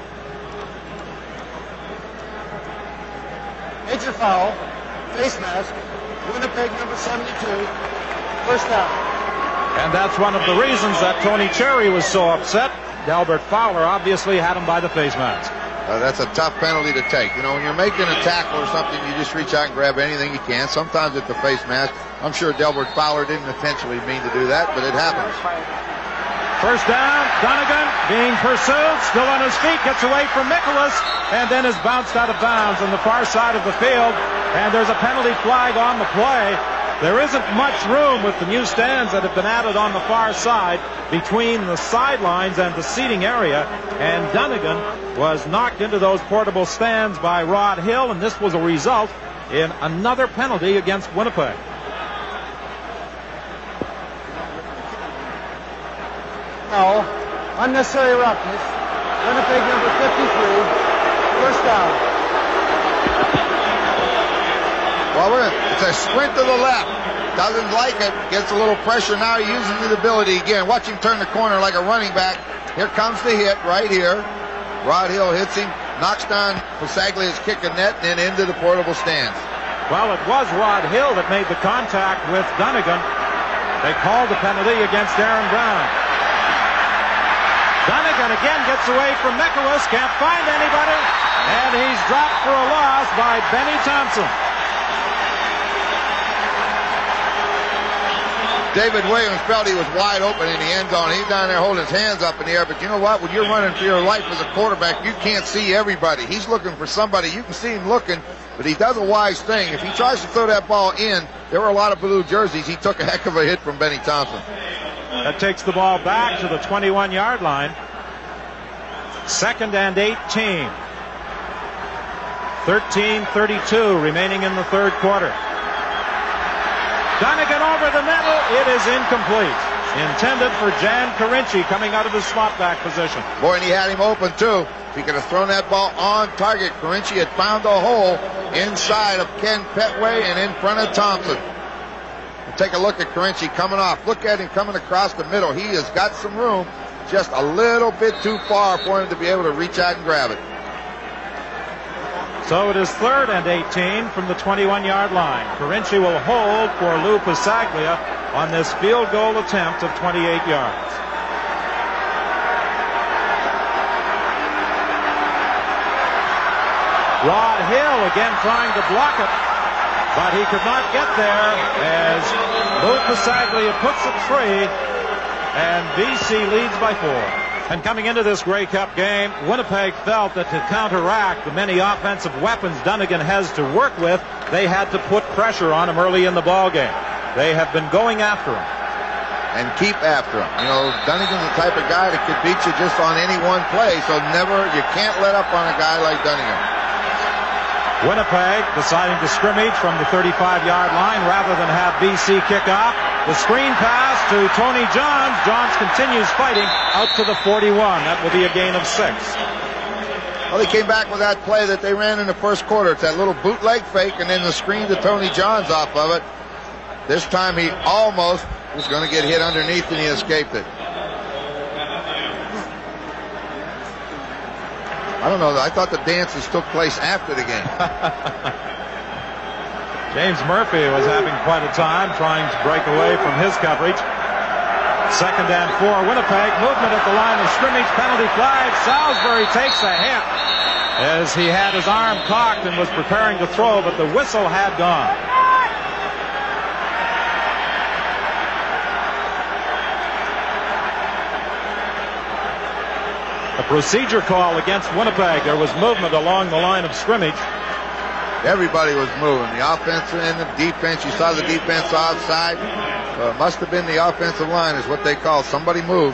Major foul, face mask, Winnipeg number 72, first down. And that's one of the reasons that Tony Cherry was so upset. Delbert Fowler obviously had him by the face mask. That's a tough penalty to take. You know, when you're making a tackle or something, you just reach out and grab anything you can. Sometimes it's the face mask. I'm sure Delbert Fowler didn't intentionally mean to do that, but it happens. First down, Dunnigan being pursued, still on his feet, gets away from Nicholas, and then is bounced out of bounds on the far side of the field. And there's a penalty flag on the play. There isn't much room with the new stands that have been added on the far side between the sidelines and the seating area. And Dunnigan was knocked into those portable stands by Rod Hill, and this was a result in another penalty against Winnipeg. No, unnecessary roughness. Winnipeg number 53, first down. Well, it's a sprint to the left. Doesn't like it. Gets a little pressure now. He uses his ability again. Watch him turn the corner like a running back. Here comes the hit right here. Rod Hill hits him, knocks down Pasaglia's kick and net, and into the portable stands. Well, it was Rod Hill that made the contact with Dunnigan. They called the penalty against Aaron Brown. Dunnigan again gets away from Nicholas, can't find anybody, and he's dropped for a loss by Benny Thompson. David Williams felt he was wide open in the end zone. He's down there holding his hands up in the air. But you know what? When you're running for your life as a quarterback, you can't see everybody. He's looking for somebody. You can see him looking, but he does a wise thing. If he tries to throw that ball in, there were a lot of blue jerseys. He took a heck of a hit from Benny Thompson. That takes the ball back to the 21-yard line. 2nd and 18. 13:32 remaining in the third quarter. Dunnigan over the middle. It is incomplete. Intended for Jan Carinci coming out of his slot back position. Boy, and he had him open too. If he could have thrown that ball on target, Carinci had found a hole inside of Ken Petway and in front of Thompson. Take a look at Carinci coming off. Look at him coming across the middle. He has got some room, just a little bit too far for him to be able to reach out and grab it. So it is 3rd and 18 from the 21-yard line. Carinci will hold for Lou Pasaglia on this field goal attempt of 28 yards. Rod Hill again trying to block it, but he could not get there as Lou Pasaglia puts it free, and BC leads by 4. And coming into this Grey Cup game, Winnipeg felt that to counteract the many offensive weapons Dunnigan has to work with, they had to put pressure on him early in the ball game. They have been going after him. And keep after him. You know, Dunnigan's the type of guy that could beat you just on any one play, so you can't let up on a guy like Dunnigan. Winnipeg deciding to scrimmage from the 35-yard line rather than have BC kick off. The screen pass to Tony Johns. Johns continues fighting out to the 41. That will be a gain of 6. Well, they came back with that play that they ran in the first quarter. It's that little bootleg fake and then the screen to Tony Johns off of it. This time he almost was going to get hit underneath and he escaped it. I don't know. I thought the dances took place after the game. James Murphy was having quite a time trying to break away from his coverage. 2nd and 4. Winnipeg movement at the line of scrimmage. Penalty flag. Salisbury takes a hit as he had his arm cocked and was preparing to throw, but the whistle had gone. A procedure call against Winnipeg. There was movement along the line of scrimmage. Everybody was moving. The offense and the defense. You saw the defense offside. So it must have been the offensive line is what they call. Somebody moved.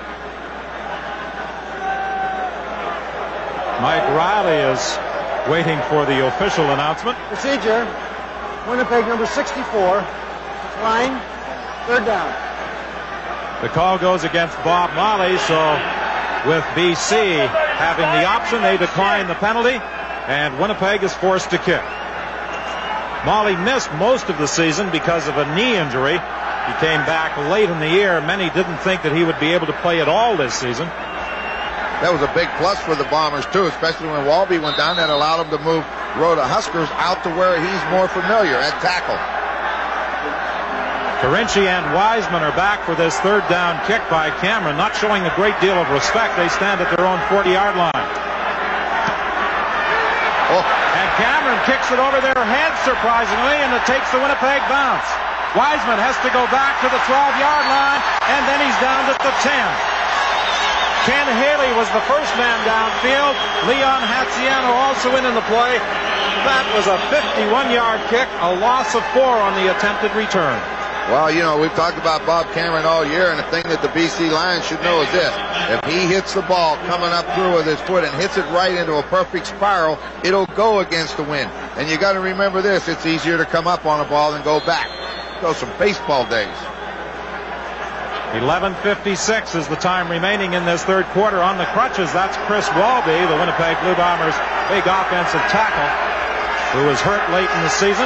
Mike Riley is waiting for the official announcement. Procedure. Winnipeg number 64. Line. 3rd down. The call goes against Bob Molly, so with BC having the option, they decline the penalty, and Winnipeg is forced to kick. Molly missed most of the season because of a knee injury. He came back late in the year. Many didn't think that he would be able to play at all this season. That was a big plus for the Bombers, too, especially when Walby went down. That allowed him to move Rhoda Huskers out to where he's more familiar at tackle. Carinci and Wiseman are back for this 3rd down kick by Cameron, not showing a great deal of respect. They stand at their own 40-yard line. And Cameron kicks it over their heads, surprisingly, and it takes the Winnipeg bounce. Wiseman has to go back to the 12-yard line, and then he's down at the 10. Ken Haley was the first man downfield. Leon Hatziano also in the play. That was a 51-yard kick, a loss of 4 on the attempted return. Well, you know, we've talked about Bob Cameron all year, and the thing that the BC Lions should know is this. If he hits the ball coming up through with his foot and hits it right into a perfect spiral, it'll go against the wind. And you got to remember this. It's easier to come up on a ball than go back. Those some baseball days. 11:56 is the time remaining in this third quarter. On the crutches, that's Chris Walby, the Winnipeg Blue Bombers' big offensive tackle, who was hurt late in the season.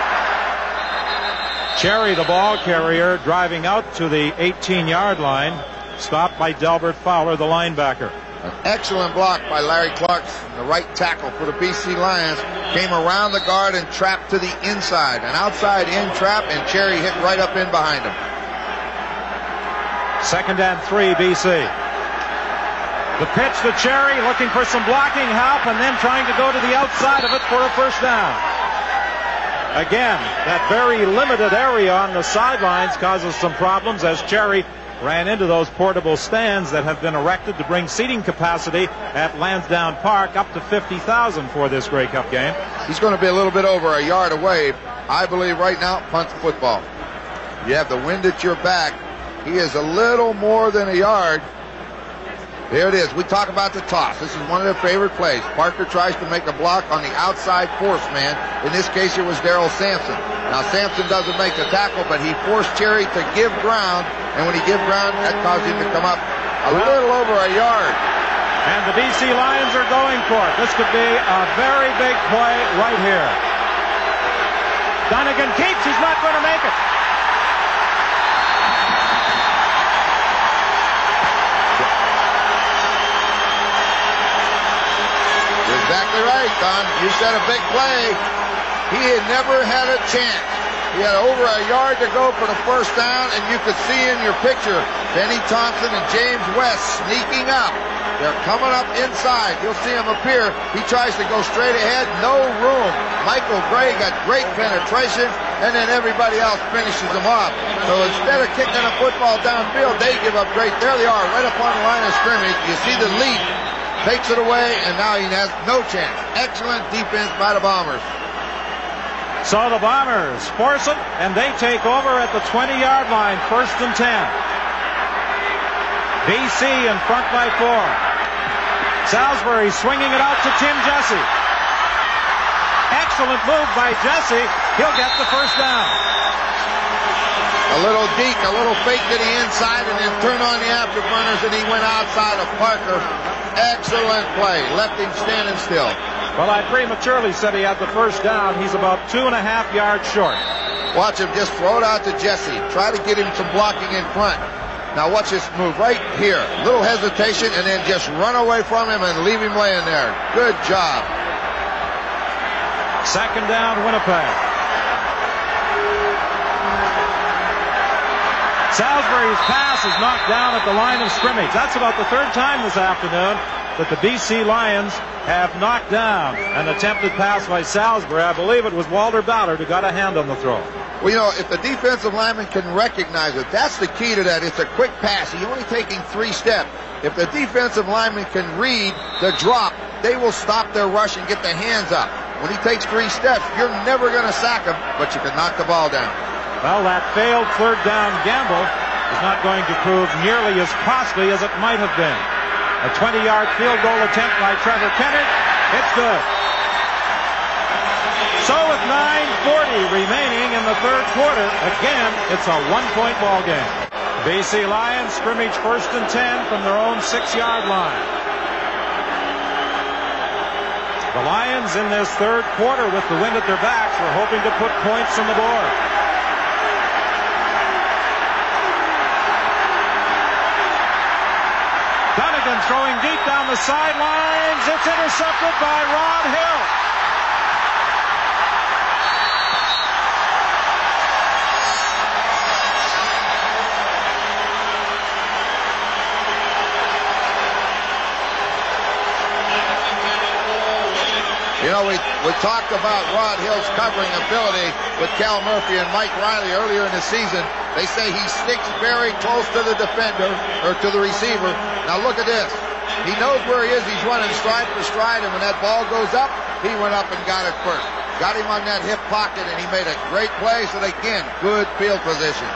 Cherry, the ball carrier, driving out to the 18-yard line, stopped by Delbert Fowler, the linebacker. An excellent block by Larry Clarkson, the right tackle for the BC Lions. Came around the guard and trapped to the inside. An outside-in trap, and Cherry hit right up in behind him. 2nd and 3, BC. The pitch to Cherry, looking for some blocking help, and then trying to go to the outside of it for a first down. Again, that very limited area on the sidelines causes some problems as Cherry ran into those portable stands that have been erected to bring seating capacity at Lansdowne Park up to 50,000 for this Grey Cup game. He's going to be a little bit over a yard away. I believe right now, punt football. You have the wind at your back. He is a little more than a yard. Here it is. We talk about the toss. This is one of their favorite plays. Parker tries to make a block on the outside force man. In this case, it was Darrell Sampson. Now, Sampson doesn't make the tackle, but he forced Cherry to give ground. And when he gives ground, that caused him to come up a little over a yard. And the BC Lions are going for it. This could be a very big play right here. Dunnigan keeps. He's not going to make it. Exactly right, Don. You said a big play. He had never had a chance. He had over a yard to go for the first down, and you could see in your picture Benny Thompson and James West sneaking up. They're coming up inside. You'll see him appear. He tries to go straight ahead. No room. Michael Gray got great penetration, and then everybody else finishes him off. So instead of kicking a football downfield, they give up great. There they are, right up on the line of scrimmage. You see the lead. Takes it away, and now he has no chance. Excellent defense by the Bombers. So the Bombers force it, and they take over at the 20-yard line, 1st and 10. BC in front by 4. Salisbury swinging it out to Tim Jesse. Excellent move by Jesse. He'll get the first down. A little deke, a little fake to the inside, and then turn on the afterburners, and he went outside of Parker. Excellent play. Left him standing still. Well, I prematurely said he had the first down. He's about 2.5 yards short. Watch him just throw it out to Jesse. Try to get him some blocking in front. Now watch this move right here. Little hesitation, and then just run away from him and leave him laying there. Good job. 2nd down, Winnipeg. Salisbury's pass is knocked down at the line of scrimmage. That's about the 3rd time this afternoon that the BC Lions have knocked down an attempted pass by Salisbury. I believe it was Walter Ballard who got a hand on the throw. Well, you know, if the defensive lineman can recognize it, that's the key to that. It's a quick pass. He's only taking 3 steps. If the defensive lineman can read the drop, they will stop their rush and get their hands up. When he takes 3 steps, you're never going to sack him, but you can knock the ball down. Well, that failed 3rd down gamble is not going to prove nearly as costly as it might have been. A 20-yard field goal attempt by Trevor Kennard. It's good. So with 9:40 remaining in the 3rd quarter, again, it's a 1-point ball game. BC Lions scrimmage 1st and 10 from their own 6-yard line. The Lions in this 3rd quarter with the wind at their backs were hoping to put points on the board. Dunnigan throwing deep down the sidelines. It's intercepted by Rod Hill. You know, we talked about Rod Hill's covering ability with Cal Murphy and Mike Riley earlier in the season. They say he sticks very close to the defender, or to the receiver. Now look at this. He knows where he is. He's running stride for stride, and when that ball goes up, he went up and got it first. Got him on that hip pocket, and he made a great play. So again, good field position.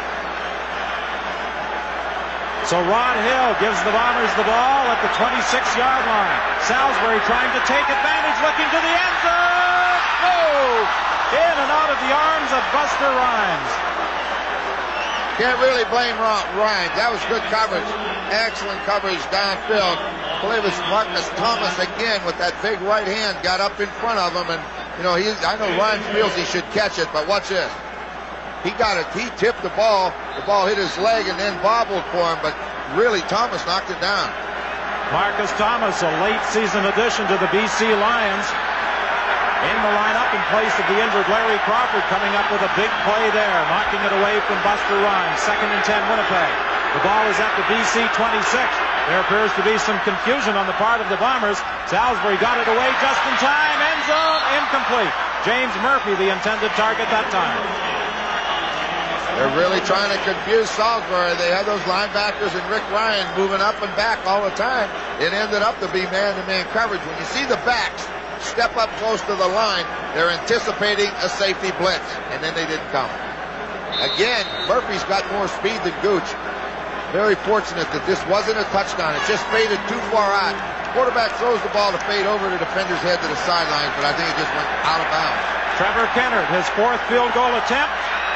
So Rod Hill gives the Bombers the ball at the 26-yard line. Salisbury trying to take advantage, looking to the end zone. Oh! In and out of the arms of Buster Rhymes. Can't really blame Rhymes. That was good coverage. Excellent coverage downfield. I believe it's Marcus Thomas again with that big right hand got up in front of him. And, you know, I know Rhymes feels he should catch it, but watch this. He got it. He tipped the ball. The ball hit his leg and then bobbled for him, but really Thomas knocked it down. Marcus Thomas, a late season addition to the BC Lions. In the lineup in place of the injured Larry Crawford, coming up with a big play there, knocking it away from Buster Rhymes. 2nd and 10 Winnipeg. The ball is at the BC 26. There appears to be some confusion on the part of the Bombers. Salisbury got it away just in time. End zone incomplete. James Murphy the intended target that time. They're really trying to confuse Salisbury. They have those linebackers and Rick Ryan moving up and back all the time. It ended up to be man-to-man coverage. When you see the backs step up close to the line, they're anticipating a safety blitz, and then they didn't come. Again, Murphy's got more speed than Gooch. Very fortunate that this wasn't a touchdown. It just faded too far out. Quarterback throws the ball to fade over the defender's head to the sidelines, but I think it just went out of bounds. Trevor Kennard, his 4th field goal attempt.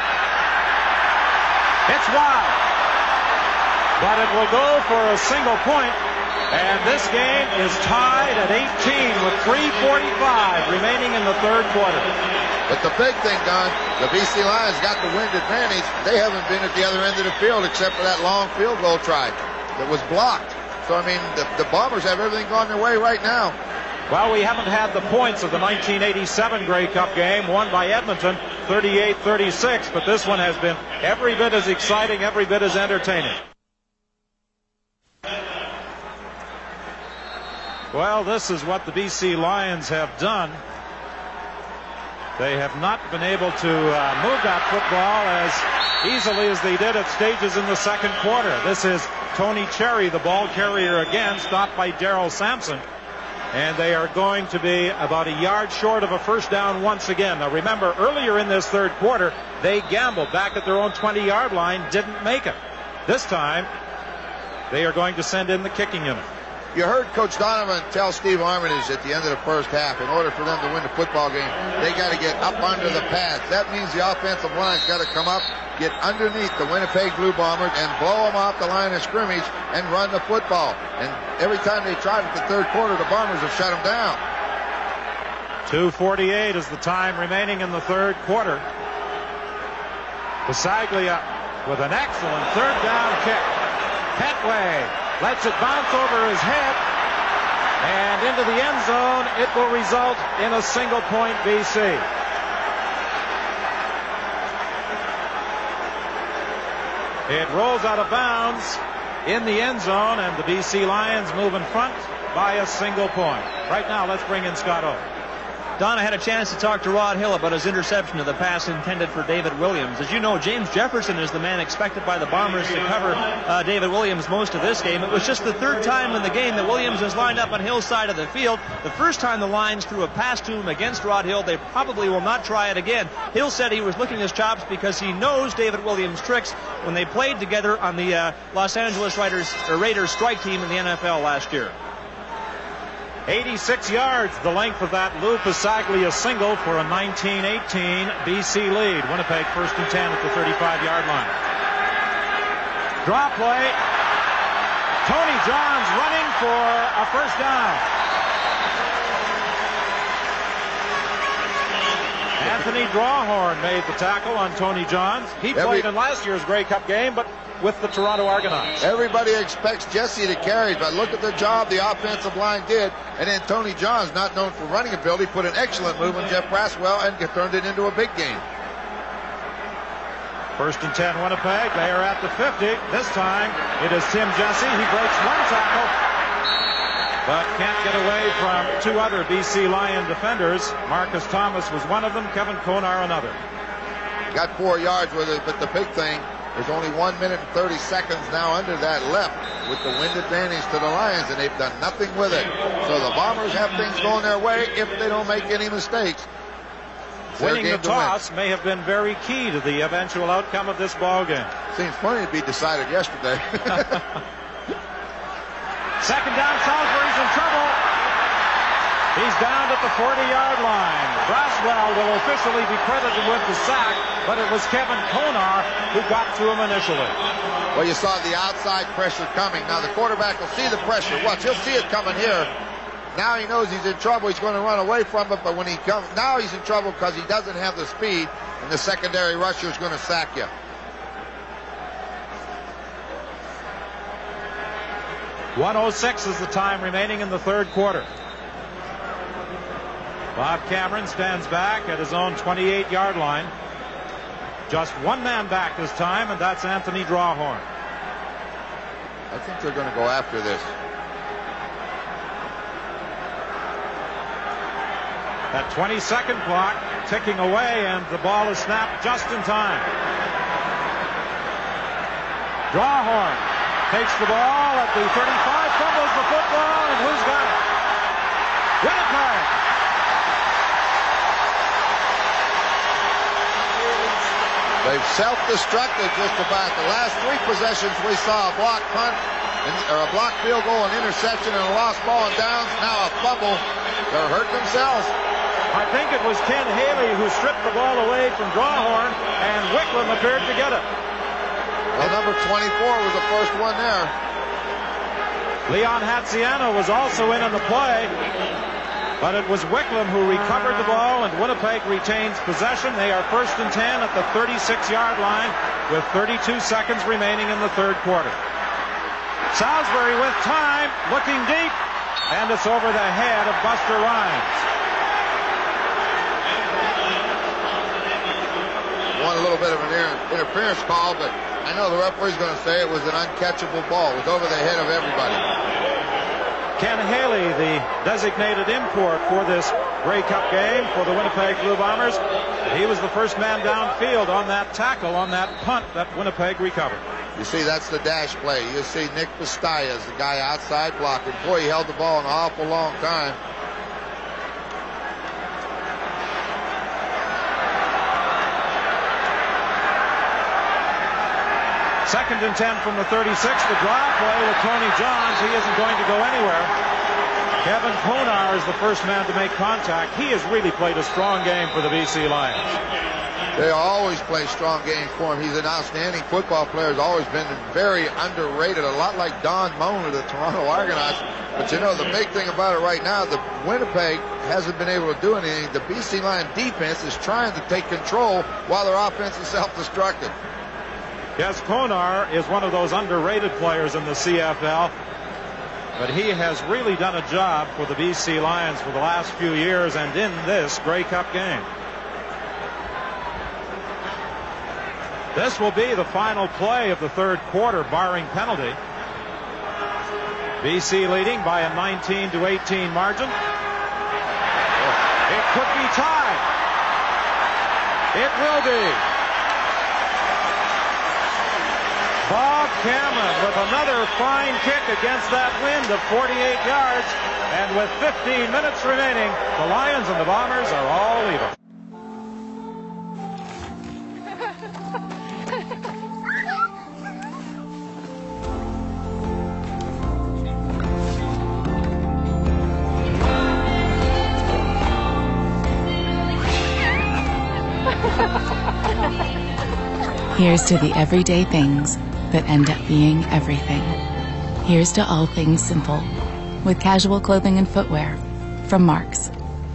It's wide, but it will go for a single point, and this game is tied at 18 with 3:45 remaining in the third quarter. But the big thing, Don, the BC Lions got the wind advantage. They haven't been at the other end of the field except for that long field goal try that was blocked. So, I mean, the Bombers have everything going their way right now. Well, we haven't had the points of the 1987 Grey Cup game won by Edmonton, 38-36, but this one has been every bit as exciting, every bit as entertaining. Well, this is what the BC Lions have done. They have not been able to move that football as easily as they did at stages in the second quarter. This is Tony Cherry, the ball carrier again, stopped by Darrell Sampson. And they are going to be about a yard short of a first down once again. Now remember, earlier in this third quarter, they gambled back at their own 20-yard line, didn't make it. This time, they are going to send in the kicking unit. You heard Coach Donovan tell Steve Armitage at the end of the first half, in order for them to win the football game, they got to get up under the pads. That means the offensive line's got to come up, get underneath the Winnipeg Blue Bombers, and blow them off the line of scrimmage and run the football. And every time they tried it the third quarter, the Bombers have shut them down. 2:48 is the time remaining in the third quarter. Bisaglia with an excellent third down kick. Petway lets it bounce over his head and into the end zone. It will result in a single point BC. It rolls out of bounds in the end zone, and the BC Lions move in front by a single point. Right now, let's bring in Scott O. Don, I had a chance to talk to Rod Hill about his interception of the pass intended for David Williams. As you know, James Jefferson is the man expected by the Bombers to cover David Williams most of this game. It was just the third time in the game that Williams has lined up on Hill's side of the field. The first time the Lions threw a pass to him against Rod Hill, they probably will not try it again. Hill said he was licking his chops because he knows David Williams' tricks when they played together on the Los Angeles Raiders strike team in the NFL last year. 86 yards, the length of that Lou Bisaglia single for a 19-18 BC lead. Winnipeg 1st and 10 at the 35-yard line. Draw play. Tony Johns running for a first down. Anthony Drawhorn made the tackle on Tony Johns. He played in last year's Grey Cup game, but with the Toronto Argonauts. Everybody expects Jesse to carry, but look at the job the offensive line did. And then Tony Johns, not known for running ability, put an excellent move on Jeff Braswell and turned it into a big game. 1st and 10 Winnipeg. They are at the 50. This time it is Tim Jesse. He breaks one tackle, but can't get away from two other BC Lion defenders. Marcus Thomas was one of them, Kevin Konar another. Got 4 yards with it, but the big thing, there's only 1 minute and 30 seconds now under that left with the wind advantage to the Lions, and they've done nothing with it. So the Bombers have things going their way if they don't make any mistakes. Winning the toss may have been very key to the eventual outcome of this ball game. Seems funny to be decided yesterday. Second down, Salisbury's in trouble. He's down at the 40-yard line. Braswell will officially be credited with the sack, but it was Kevin Konar who got to him initially. Well, you saw the outside pressure coming. Now the quarterback will see the pressure. Watch, he'll see it coming here. Now he knows he's in trouble. He's going to run away from it, but when he comes, now he's in trouble because he doesn't have the speed, and the secondary rusher is going to sack you. .106 is the time remaining in the third quarter. Bob Cameron stands back at his own 28-yard line. Just one man back this time, and that's Anthony Drawhorn. I think they're going to go after this. That 20-second clock ticking away, and the ball is snapped just in time. Drawhorn takes the ball at the 35, fumbles the football, and who's got it? Winnipeg. They've self-destructed just about. The last 3 possessions we saw a block punt, or a block field goal, an interception, and a lost ball and downs. Now a fumble. They're hurting themselves. I think it was Ken Haley who stripped the ball away from Drawhorn, and Wicklum appeared to get it. Well, number 24 was the first one there. Leon Hatziano was also in on the play, but it was Wicklum who recovered the ball, and Winnipeg retains possession. They are 1st and 10 at the 36-yard line with 32 seconds remaining in the third quarter. Salisbury with time, looking deep, and it's over the head of Buster Rhymes. One little bit of an interference call, but I know the referee's going to say it was an uncatchable ball. It was over the head of everybody. Ken Haley, the designated import for this Grey Cup game for the Winnipeg Blue Bombers. He was the first man downfield on that tackle, on that punt that Winnipeg recovered. You see, that's the dash play. You see Nick Pastaya is the guy outside blocking. Boy, he held the ball an awful long time. Second and 10 from the 36. The draw play with Tony Johns. He isn't going to go anywhere. Kevin Konar is the first man to make contact. He has really played a strong game for the BC Lions. They always play strong games for him. He's an outstanding football player. He's always been very underrated, a lot like Don Moen of the Toronto Argonauts. But you know, the big thing about it right now, the Winnipeg hasn't been able to do anything. The BC Lion defense is trying to take control while their offense is self-destructed. Yes, Konar is one of those underrated players in the CFL, but he has really done a job for the BC Lions for the last few years and in this Grey Cup game. This will be the final play of the third quarter, barring penalty. BC leading by a 19-18 margin. It could be tied. It will be. Bob Cameron with another fine kick against that wind of 48 yards. And with 15 minutes remaining, the Lions and the Bombers are all even. Here's to the everyday things that end up being everything. Here's to all things simple, with casual clothing and footwear from Marks.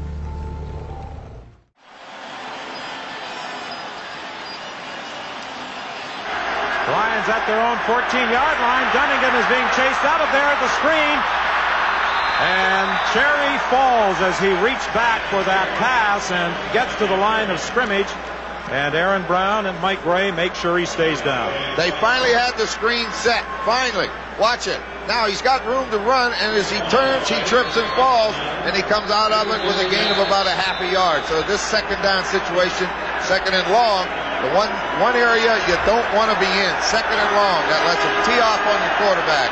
Lions at their own 14-yard line. Dunnigan is being chased out of there at the screen. And Cherry falls as he reached back for that pass and gets to the line of scrimmage. And Aaron Brown and Mike Gray make sure he stays down. They finally had the screen set. Finally. Watch it. Now he's got room to run, and as he turns, he trips and falls, and he comes out of it with a gain of about a half a yard. So this second down situation, second and long, the one area you don't want to be in. Second and long. That lets him tee off on your quarterback.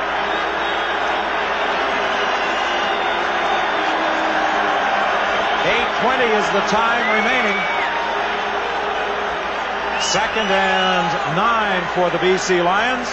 .8:20 is the time remaining. Second and 9 for the BC Lions.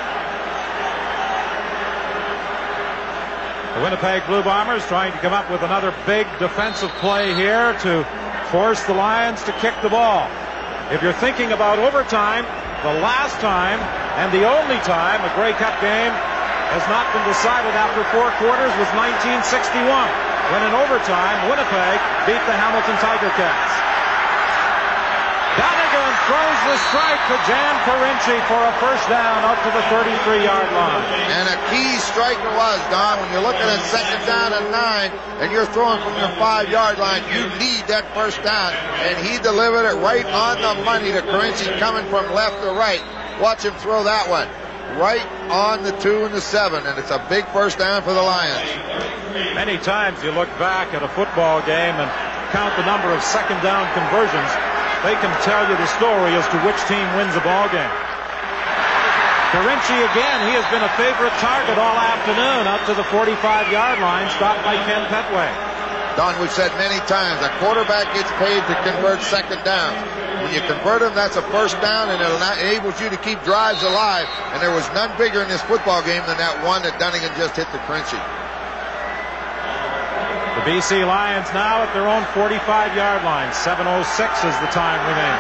The Winnipeg Blue Bombers trying to come up with another big defensive play here to force the Lions to kick the ball. If you're thinking about overtime, the last time and the only time a Grey Cup game has not been decided after 4 quarters was 1961, when in overtime Winnipeg beat the Hamilton Tiger Cats. Dunnigan throws the strike to Jan Karinci for a first down up to the 33-yard line. And a key strike it was, Don. When you're looking at second down and 9 and you're throwing from your 5-yard line, you need that first down. And he delivered it right on the money to Karinci coming from left to right. Watch him throw that one. Right on the 2 and the 7. And it's a big first down for the Lions. Many times you look back at a football game and count the number of second down conversions, they can tell you the story as to which team wins a ball game. Carinci again, he has been a favorite target all afternoon, up to the 45-yard line, stopped by Ken Petway. Don, we've said many times, a quarterback gets paid to convert second down. When you convert them, that's a first down, and it enables you to keep drives alive. And there was none bigger in this football game than that one that Dunnigan just hit to Carinci. The BC Lions now at their own 45-yard line. 7:06 is the time remaining.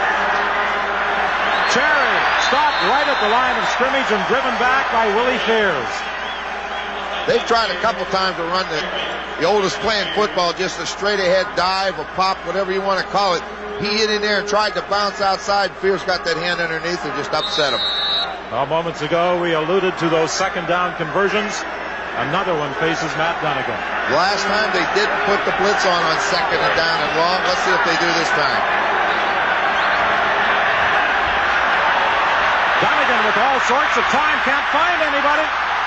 Cherry stopped right at the line of scrimmage and driven back by Willie Fears. They've tried a couple times to run the oldest playing football, just a straight-ahead dive, a pop, whatever you want to call it. He hit in there and tried to bounce outside. Fears got that hand underneath and just upset him. Well, moments ago, we alluded to those second down conversions. Another one faces Matt Dunnigan. Last time they didn't put the blitz on second and down and long. Let's see if they do this time. Dunnigan with all sorts of time, can't find anybody.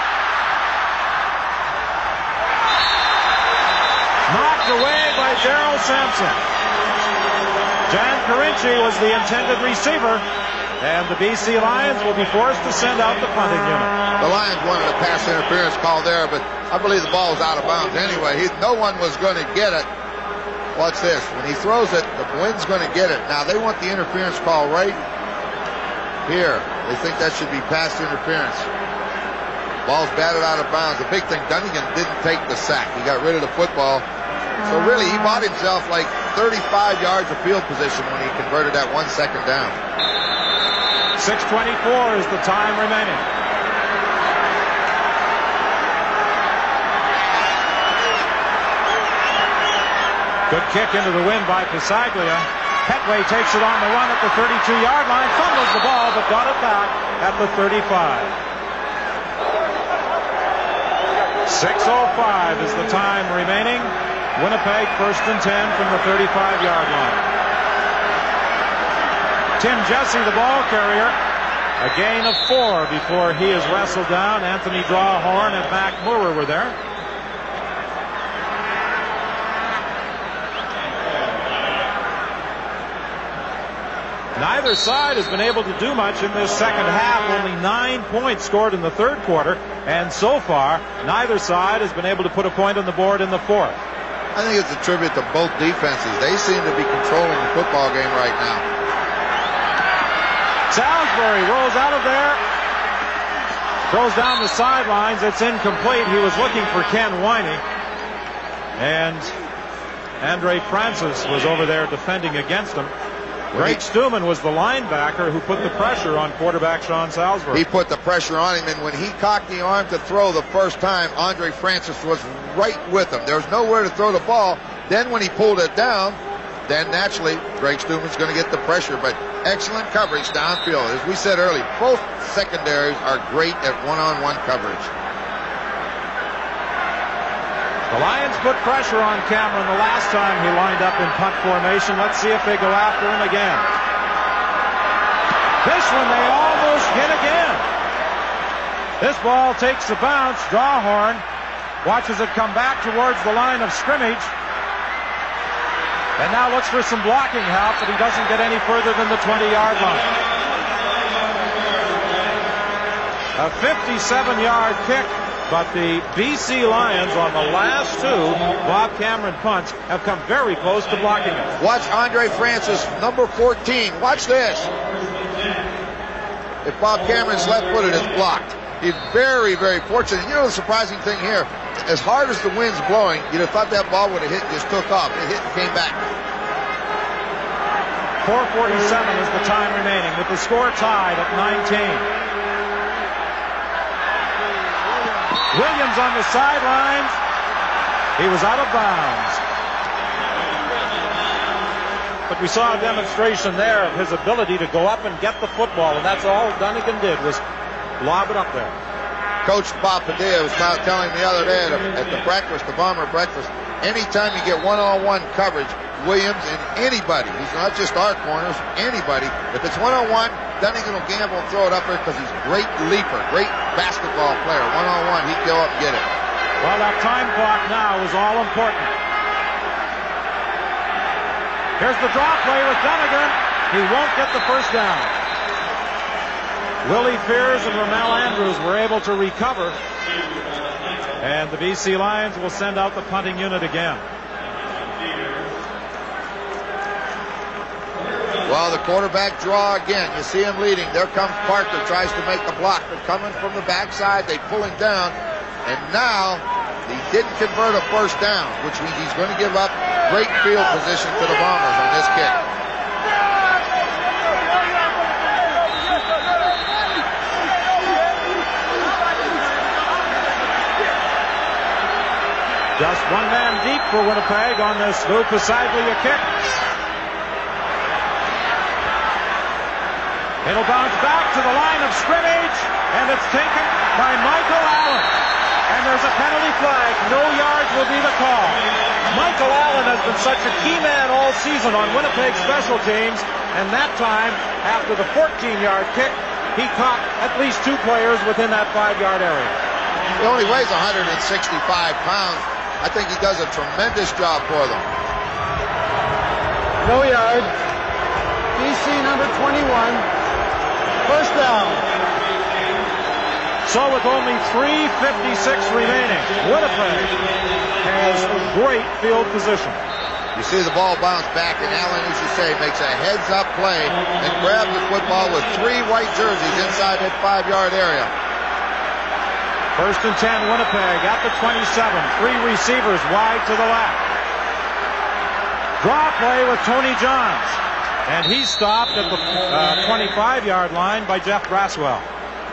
Knocked away by Darrell Sampson. Jan Carinci was the intended receiver, and the BC Lions will be forced to send out the punting unit. The Lions wanted a pass interference call there, but I believe the ball was out of bounds anyway. No one was going to get it. Watch this. When he throws it, the wind's going to get it. Now, they want the interference call right here. They think that should be pass interference. Ball's batted out of bounds. The big thing, Dunnigan didn't take the sack. He got rid of the football. So really, he bought himself like 35 yards of field position when he converted that 1 second down. 6:24 is the time remaining. Good kick into the wind by Pisaglia. Petway takes it on the run at the 32-yard line, fumbles the ball, but got it back at the 35. 6:05 is the time remaining. Winnipeg 1st and 10 from the 35-yard line. Tim Jesse, the ball carrier. A gain of 4 before he is wrestled down. Anthony Drawhorn and Mac Moorer were there. Neither side has been able to do much in this second half. Only 9 points scored in the third quarter. And so far, neither side has been able to put a point on the board in the fourth. I think it's a tribute to both defenses. They seem to be controlling the football game right now. Salisbury rolls out of there. Throws down the sidelines. It's incomplete. He was looking for Ken Winey. And Andre Francis was over there defending against him. Greg Stuman was the linebacker who put the pressure on quarterback Sean Salisbury. He put the pressure on him, and when he cocked the arm to throw the first time, Andre Francis was right with him. There was nowhere to throw the ball. Then when he pulled it down, then naturally Greg Stuman's going to get the pressure. But excellent coverage downfield. As we said earlier, both secondaries are great at one-on-one coverage. The Lions put pressure on Cameron the last time he lined up in punt formation. Let's see if they go after him again. This one they almost hit again. This ball takes the bounce. Drawhorn watches it come back towards the line of scrimmage. And now looks for some blocking help, but he doesn't get any further than the 20-yard line. A 57-yard kick. But the BC Lions on the last two Bob Cameron punts have come very close to blocking it. Watch Andre Francis, number 14. Watch this. If Bob Cameron's left-footed, it's blocked. He's very, very fortunate. You know the surprising thing here? As hard as the wind's blowing, you'd have thought that ball would have hit and just took off. It hit and came back. 4:47 is the time remaining with the score tied at 19. Williams on the sidelines. He was out of bounds. But we saw a demonstration there of his ability to go up and get the football, and that's all Dunnigan did was lob it up there. Coach Bob Padilla was telling the other day at the breakfast, the Bomber breakfast, anytime you get one-on-one coverage, Williams and anybody, he's not just our corners, anybody, if it's one-on-one, Dunnigan will gamble and throw it up there because he's a great leaper, great basketball player. One-on-one, he'd go up and get it. Well, that time clock now is all important. Here's the draw play with Dunnigan. He won't get the first down. Willie Fears and Ramel Andrews were able to recover. And the BC Lions will send out the punting unit again. Well, the quarterback draw again. You see him leading. There comes Parker, tries to make the block. They're coming from the backside. They pull him down. And now he didn't convert a first down, which means he's going to give up great field position to the Bombers on this kick. Just one man deep for Winnipeg on this Lou Pasaglia kick. It'll bounce back to the line of scrimmage, and it's taken by Michael Allen. And there's a penalty flag. No yards will be the call. Michael Allen has been such a key man all season on Winnipeg special teams, and that time, after the 14-yard kick, he caught at least 2 players within that 5-yard area. He only weighs 165 pounds. I think he does a tremendous job for them. No yard. BC number 21. First down. So with only 3:56 remaining, Winnipeg has great field position. You see the ball bounce back, and Allen, as you say, makes a heads-up play and grabs the football with 3 white jerseys inside that 5-yard area. First and 10, Winnipeg at the 27. 3 receivers wide to the left. Draw play with Tony Johns. And he's stopped at the 25-yard line by Jeff Braswell.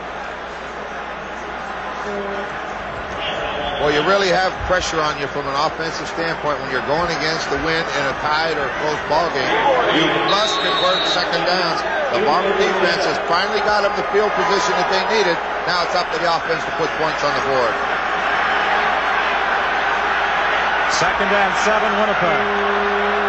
Well, you really have pressure on you from an offensive standpoint when you're going against the wind in a tied or close ball game. You must convert second downs. The Bomber defense has finally got them the field position that they needed. Now it's up to the offense to put points on the board. Second and 7, Winnipeg.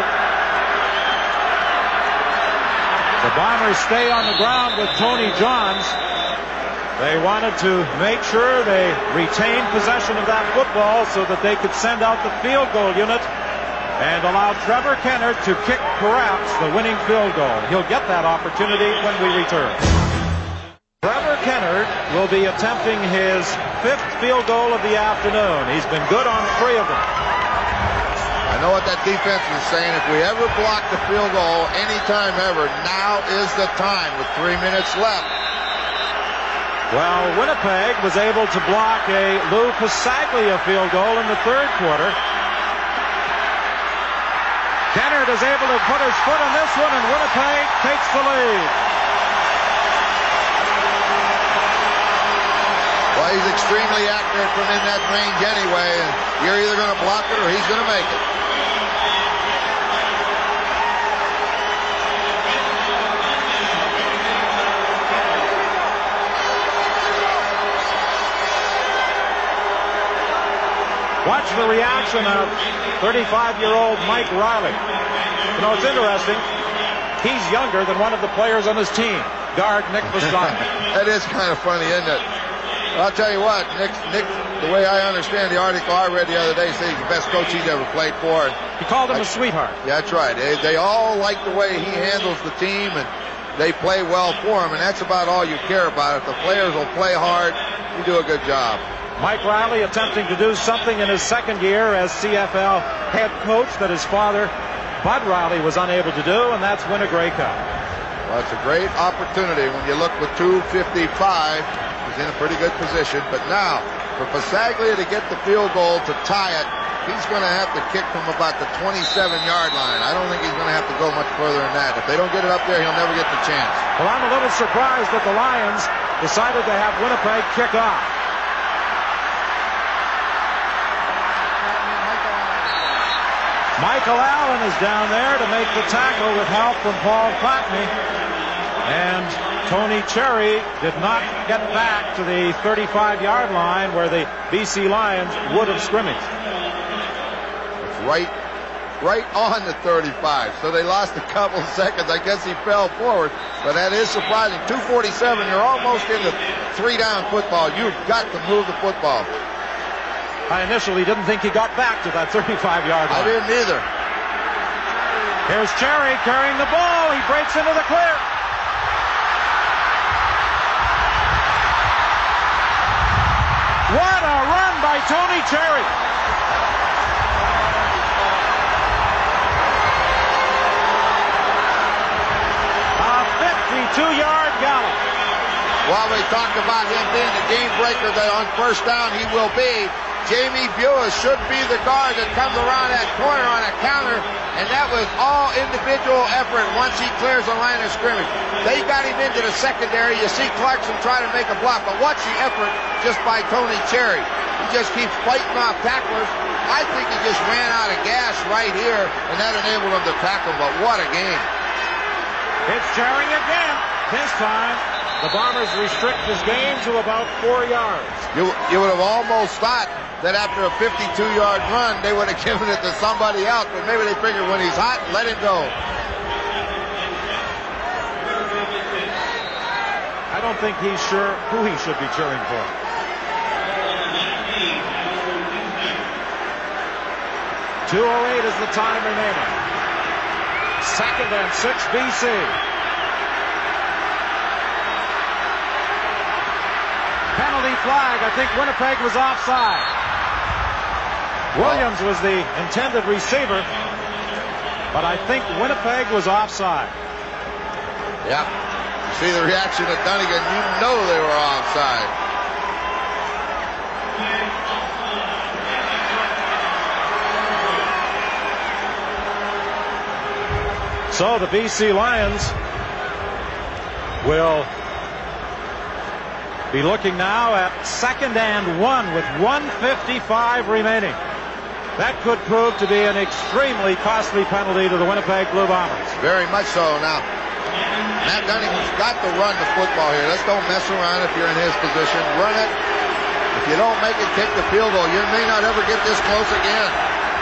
The Bombers stay on the ground with Tony Johns. They wanted to make sure they retained possession of that football so that they could send out the field goal unit and allow Trevor Kennard to kick perhaps the winning field goal. He'll get that opportunity when we return. Trevor Kennard will be attempting his 5th field goal of the afternoon. He's been good on 3 of them. I know what that defense is saying. If we ever block the field goal anytime ever, now is the time with 3 minutes left. Well, Winnipeg was able to block a Lou Pasaglia field goal in the 3rd quarter. Kennard is able to put his foot on this one, and Winnipeg takes the lead. Well, he's extremely accurate from in that range anyway, and you're either going to block it or he's going to make it. Watch the reaction of 35-year-old Mike Riley. You know, it's interesting. He's younger than one of the players on his team, guard Nick Vastani. That is kind of funny, isn't it? I'll tell you what, Nick, the way I understand the article I read the other day, says he's the best coach he's ever played for. He called him a sweetheart. Yeah, that's right. They all like the way he handles the team, and they play well for him, and that's about all you care about. If the players will play hard, you do a good job. Mike Riley attempting to do something in his 2nd year as CFL head coach that his father, Bud Riley, was unable to do, and that's win a Grey Cup. Well, it's a great opportunity when you look with 2:55. He's in a pretty good position, but now for Pasaglia to get the field goal to tie it, he's going to have to kick from about the 27-yard line. I don't think he's going to have to go much further than that. If they don't get it up there, he'll never get the chance. Well, I'm a little surprised that the Lions decided to have Winnipeg kick off. Michael Allen is down there to make the tackle with help from Paul Platney. And Tony Cherry did not get back to the 35-yard line where the BC Lions would have scrimmaged. It's right on the 35. So they lost a couple seconds. I guess he fell forward, but that is surprising. 2:47, you're almost into 3-down football. You've got to move the football. I initially didn't think he got back to that 35-yard line. I didn't either. Here's Cherry carrying the ball. He breaks into the clear. What a run by Tony Cherry. A 52-yard gallop. While we talked about him being the game breaker that on first down he will be, Jamie Buis should be the guard that comes around that corner on a counter, and that was all individual effort once he clears the line of scrimmage. They got him into the secondary. You see Clarkson try to make a block, but watch the effort just by Tony Cherry. He just keeps fighting off tacklers. I think he just ran out of gas right here, and that enabled him to tackle, but what a game. It's Cherry again. This time, the Bombers restrict his game to about 4 yards. You would have almost thought that after a 52-yard run, they would have given it to somebody else, but maybe they figured when he's hot, let him go. I don't think he's sure who he should be cheering for. .208 is the time remaining. 2nd and 6 BC. Penalty flag. I think Winnipeg was offside. Williams was the intended receiver, but I think Winnipeg was offside. Yep. You see the reaction of Dunnigan. You know they were offside. So the BC Lions will be looking now at 2nd and 1 with 1:55 remaining. That could prove to be an extremely costly penalty to the Winnipeg Blue Bombers. Very much so. Now, Matt Dunnigan's got to run the football here. Let's don't mess around if you're in his position. Run it. If you don't make it, kick the field goal. You may not ever get this close again.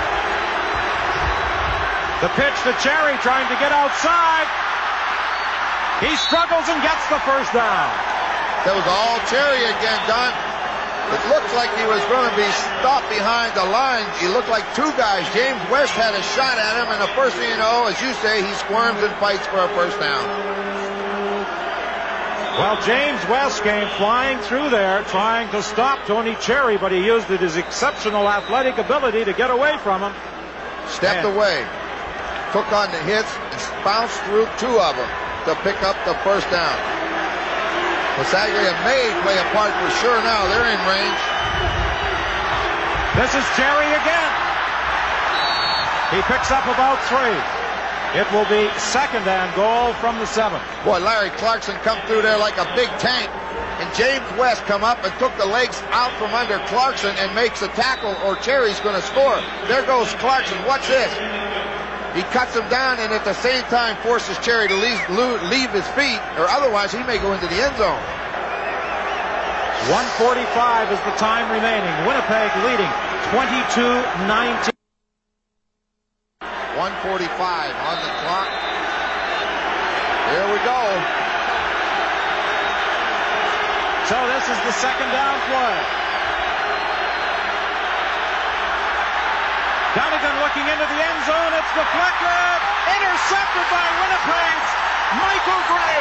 The pitch to Cherry trying to get outside. He struggles and gets the first down. That was all Cherry again, Don. It looks like he was going to be stopped behind the line. He looked like two guys. James West had a shot at him, and the first thing you know, as you say, he squirms and fights for a first down. Well, James West came flying through there trying to stop Tony Cherry, but he used his exceptional athletic ability to get away from him. Stepped away. Took on the hits and bounced through two of them to pick up the first down. Pasaglia may play a part for sure now. They're in range. This is Cherry again. He picks up about 3. It will be 2nd and goal from the 7. Boy, Larry Clarkson come through there like a big tank. And James West come up and took the legs out from under Clarkson and makes a tackle, or Cherry's going to score. There goes Clarkson. Watch this. He cuts him down and at the same time forces Cherry to leave his feet, or otherwise he may go into the end zone. 1:45 is the time remaining. Winnipeg leading 22-19. 1:45 on the clock. Here we go. So this is the 2nd down play. Dunnigan looking into the end zone. It's deflected. Intercepted by Winnipeg's Michael Gray.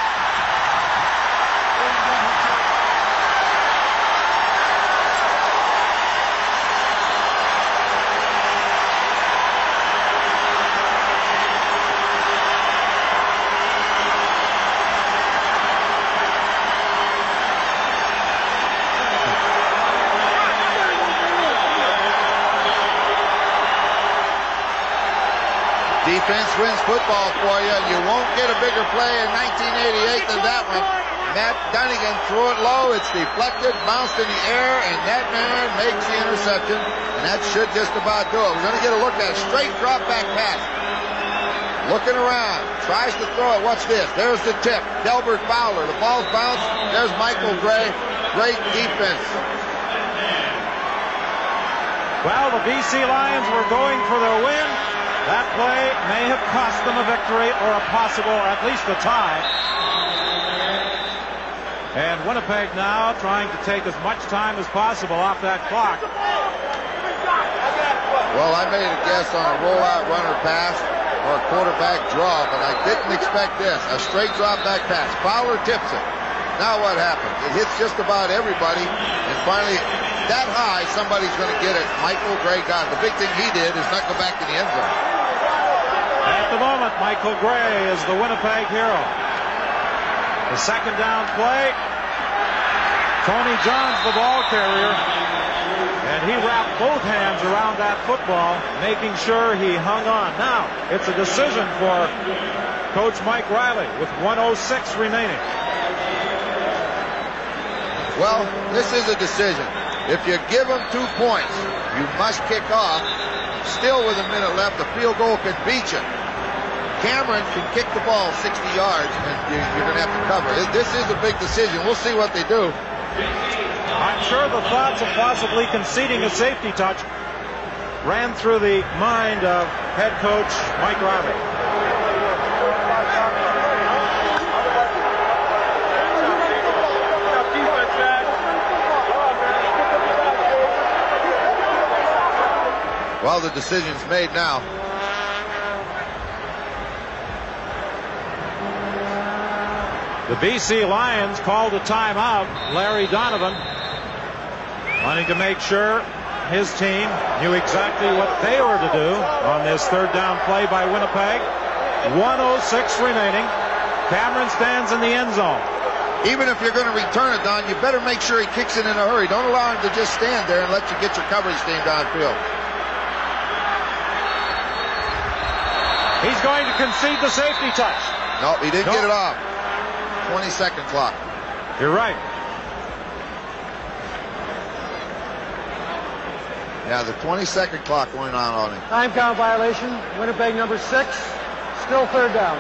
Defense wins football for you. You won't get a bigger play in 1988 than that one. Matt Dunnigan threw it low. It's deflected, bounced in the air, and that man makes the interception. And that should just about do it. We're going to get a look at a straight drop back pass. Looking around, tries to throw it. Watch this. There's the tip. Delbert Fowler. The ball's bounced. There's Michael Gray. Great defense. Well, the BC Lions were going for their win. That play may have cost them a victory or a possible, at least a tie. And Winnipeg now trying to take as much time as possible off that clock. Well, I made a guess on a rollout runner pass. or a quarterback draw, but I didn't expect this. A straight drop back pass. Fowler tips it. Now what happens? It hits just about everybody, and finally, that high, somebody's going to get it. Michael Gray got it. The big thing he did is not go back in the end zone. At the moment, Michael Gray is the Winnipeg hero. The second down play. Tony Johns, the ball carrier, and he wrapped both hands around that football, making sure he hung on. Now, it's a decision for Coach Mike Riley with 1:06 remaining. Well, this is a decision. If you give them 2 points, you must kick off. Still with a minute left, the field goal could beat you. Cameron can kick the ball 60 yards, and you're going to have to cover. This is a big decision. We'll see what they do. I'm sure the thoughts of possibly conceding a safety touch ran through the mind of head coach Mike Riley. Well, the decision's made now. The BC Lions called a timeout. Larry Donovan wanting to make sure his team knew exactly what they were to do on this third down play by Winnipeg. 1:06 remaining. Cameron stands in the end zone. Even if you're going to return it, Don, you better make sure he kicks it in a hurry. Don't allow him to just stand there and let you get your coverage team downfield. He's going to concede the safety touch. No, he didn't get it off. 20-second clock. You're right. Yeah, the 20-second clock going on him. Time count violation. Winnipeg number 6. Still third down.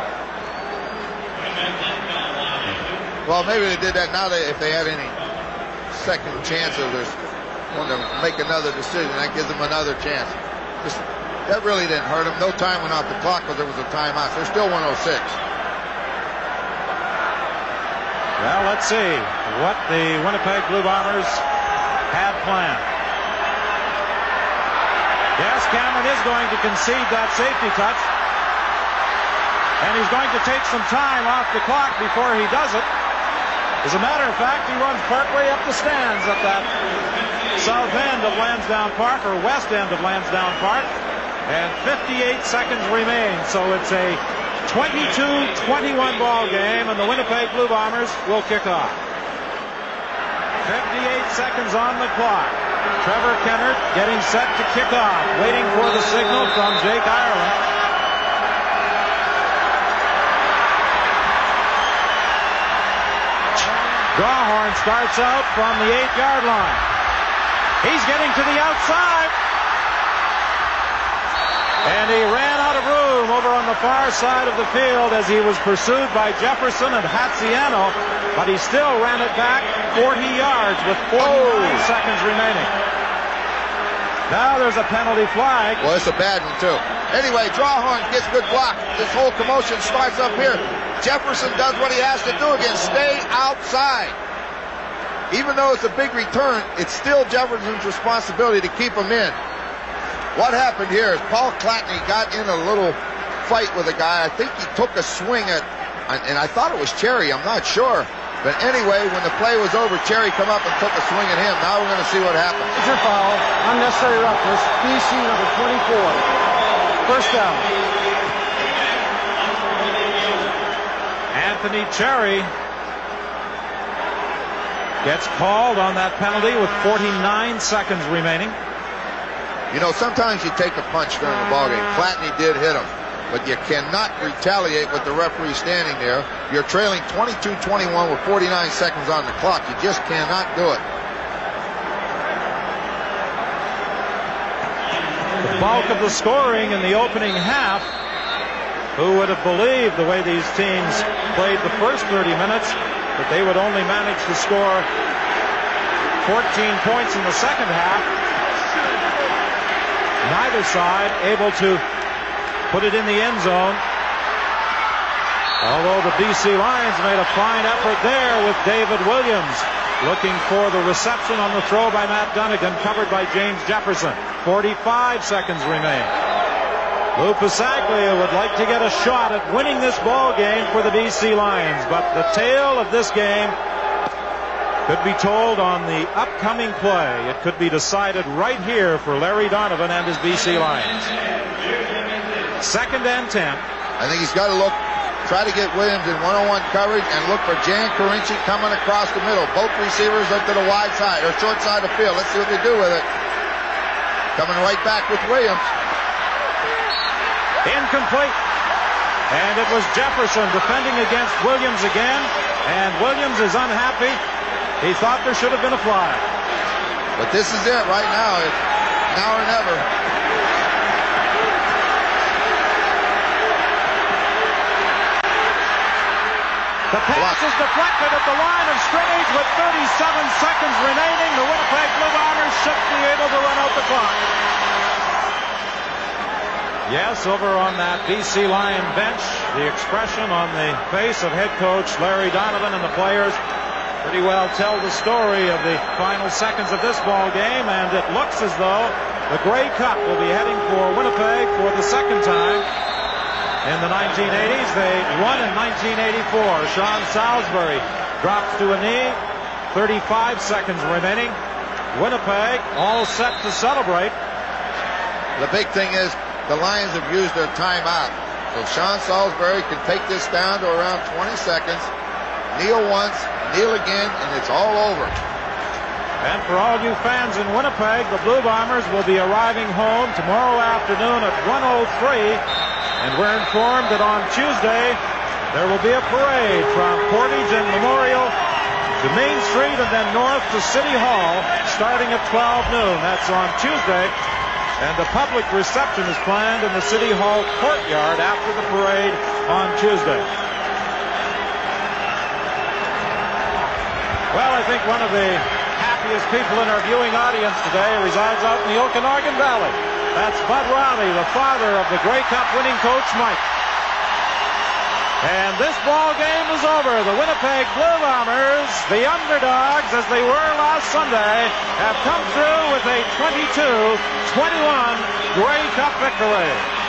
Well, maybe they did that now. If they had any second chances, there's one to make another decision. That gives them another chance. That really didn't hurt them. No time went off the clock because there was a timeout. They're still 1:06. Well, let's see what the Winnipeg Blue Bombers had planned. Yes, Cameron is going to concede that safety touch. And he's going to take some time off the clock before he does it. As a matter of fact, he runs partway up the stands at that south end of Lansdowne Park, or west end of Lansdowne Park. And 58 seconds remain, so it's a 22-21 ball game, and the Winnipeg Blue Bombers will kick off. 58 seconds on the clock. Trevor Kennard getting set to kick off, waiting for the signal from Jake Ireland. Drawhorn starts out from the 8-yard line. He's getting to the outside. And he ran out of room over on the far side of the field as he was pursued by Jefferson and Hatziano, but he still ran it back 40 yards with 49 seconds remaining. Now there's a penalty flag. Well, it's a bad one, too. Anyway, Drawhorn gets good block. This whole commotion starts up here. Jefferson does what he has to do again, stay outside. Even though it's a big return, it's still Jefferson's responsibility to keep him in. What happened here is Paul Clatney got in a little fight with a guy. I think he took a swing at, and I thought it was Cherry, I'm not sure. But anyway, when the play was over, Cherry come up and took a swing at him. Now we're going to see what happens. Major foul, unnecessary roughness, BC number 24. First down. Anthony Cherry gets called on that penalty with 49 seconds remaining. You know, sometimes you take a punch during the ballgame. Clatney did hit him, but you cannot retaliate with the referee standing there. You're trailing 22-21 with 49 seconds on the clock. You just cannot do it. The bulk of the scoring in the opening half. Who would have believed, the way these teams played the first 30 minutes, that they would only manage to score 14 points in the second half? Neither side able to put it in the end zone. Although the BC Lions made a fine effort there with David Williams looking for the reception on the throw by Matt Dunnigan, covered by James Jefferson. 45 seconds remain. Lou Passaglia would like to get a shot at winning this ball game for the BC Lions, but the tale of this game could be told on the upcoming play. It could be decided right here for Larry Donovan and his BC Lions. 2nd and 10. I think he's got to try to get Williams in one-on-one coverage and look for Jan Karinci coming across the middle. Both receivers up to the wide side or short side of the field. Let's see what they do with it. Coming right back with Williams. Incomplete. And it was Jefferson defending against Williams again. And Williams is unhappy. He thought there should have been a flag. But this is it right now. It's now or never. The pass is deflected at the line of scrimmage with 37 seconds remaining. The Winnipeg Blue Bombers should be able to run out the clock. Yes, over on that BC Lion bench, the expression on the face of head coach Larry Donovan and the players pretty well tell the story of the final seconds of this ball game, and it looks as though the Grey Cup will be heading for Winnipeg for the second time. In the 1980s, they won in 1984. Sean Salisbury drops to a knee. 35 seconds remaining. Winnipeg all set to celebrate. The big thing is the Lions have used their timeout. So Sean Salisbury can take this down to around 20 seconds. Kneel once, kneel again, and it's all over. And for all you fans in Winnipeg, the Blue Bombers will be arriving home tomorrow afternoon at 1:03. And we're informed that on Tuesday, there will be a parade from Portage and Memorial to Main Street and then north to City Hall starting at 12 noon. That's on Tuesday. And the public reception is planned in the City Hall courtyard after the parade on Tuesday. Well, I think one of the happiest people in our viewing audience today resides out in the Okanagan Valley. That's Bud Riley, the father of the Grey Cup winning coach, Mike. And this ball game is over. The Winnipeg Blue Bombers, the underdogs as they were last Sunday, have come through with a 22-21 Grey Cup victory.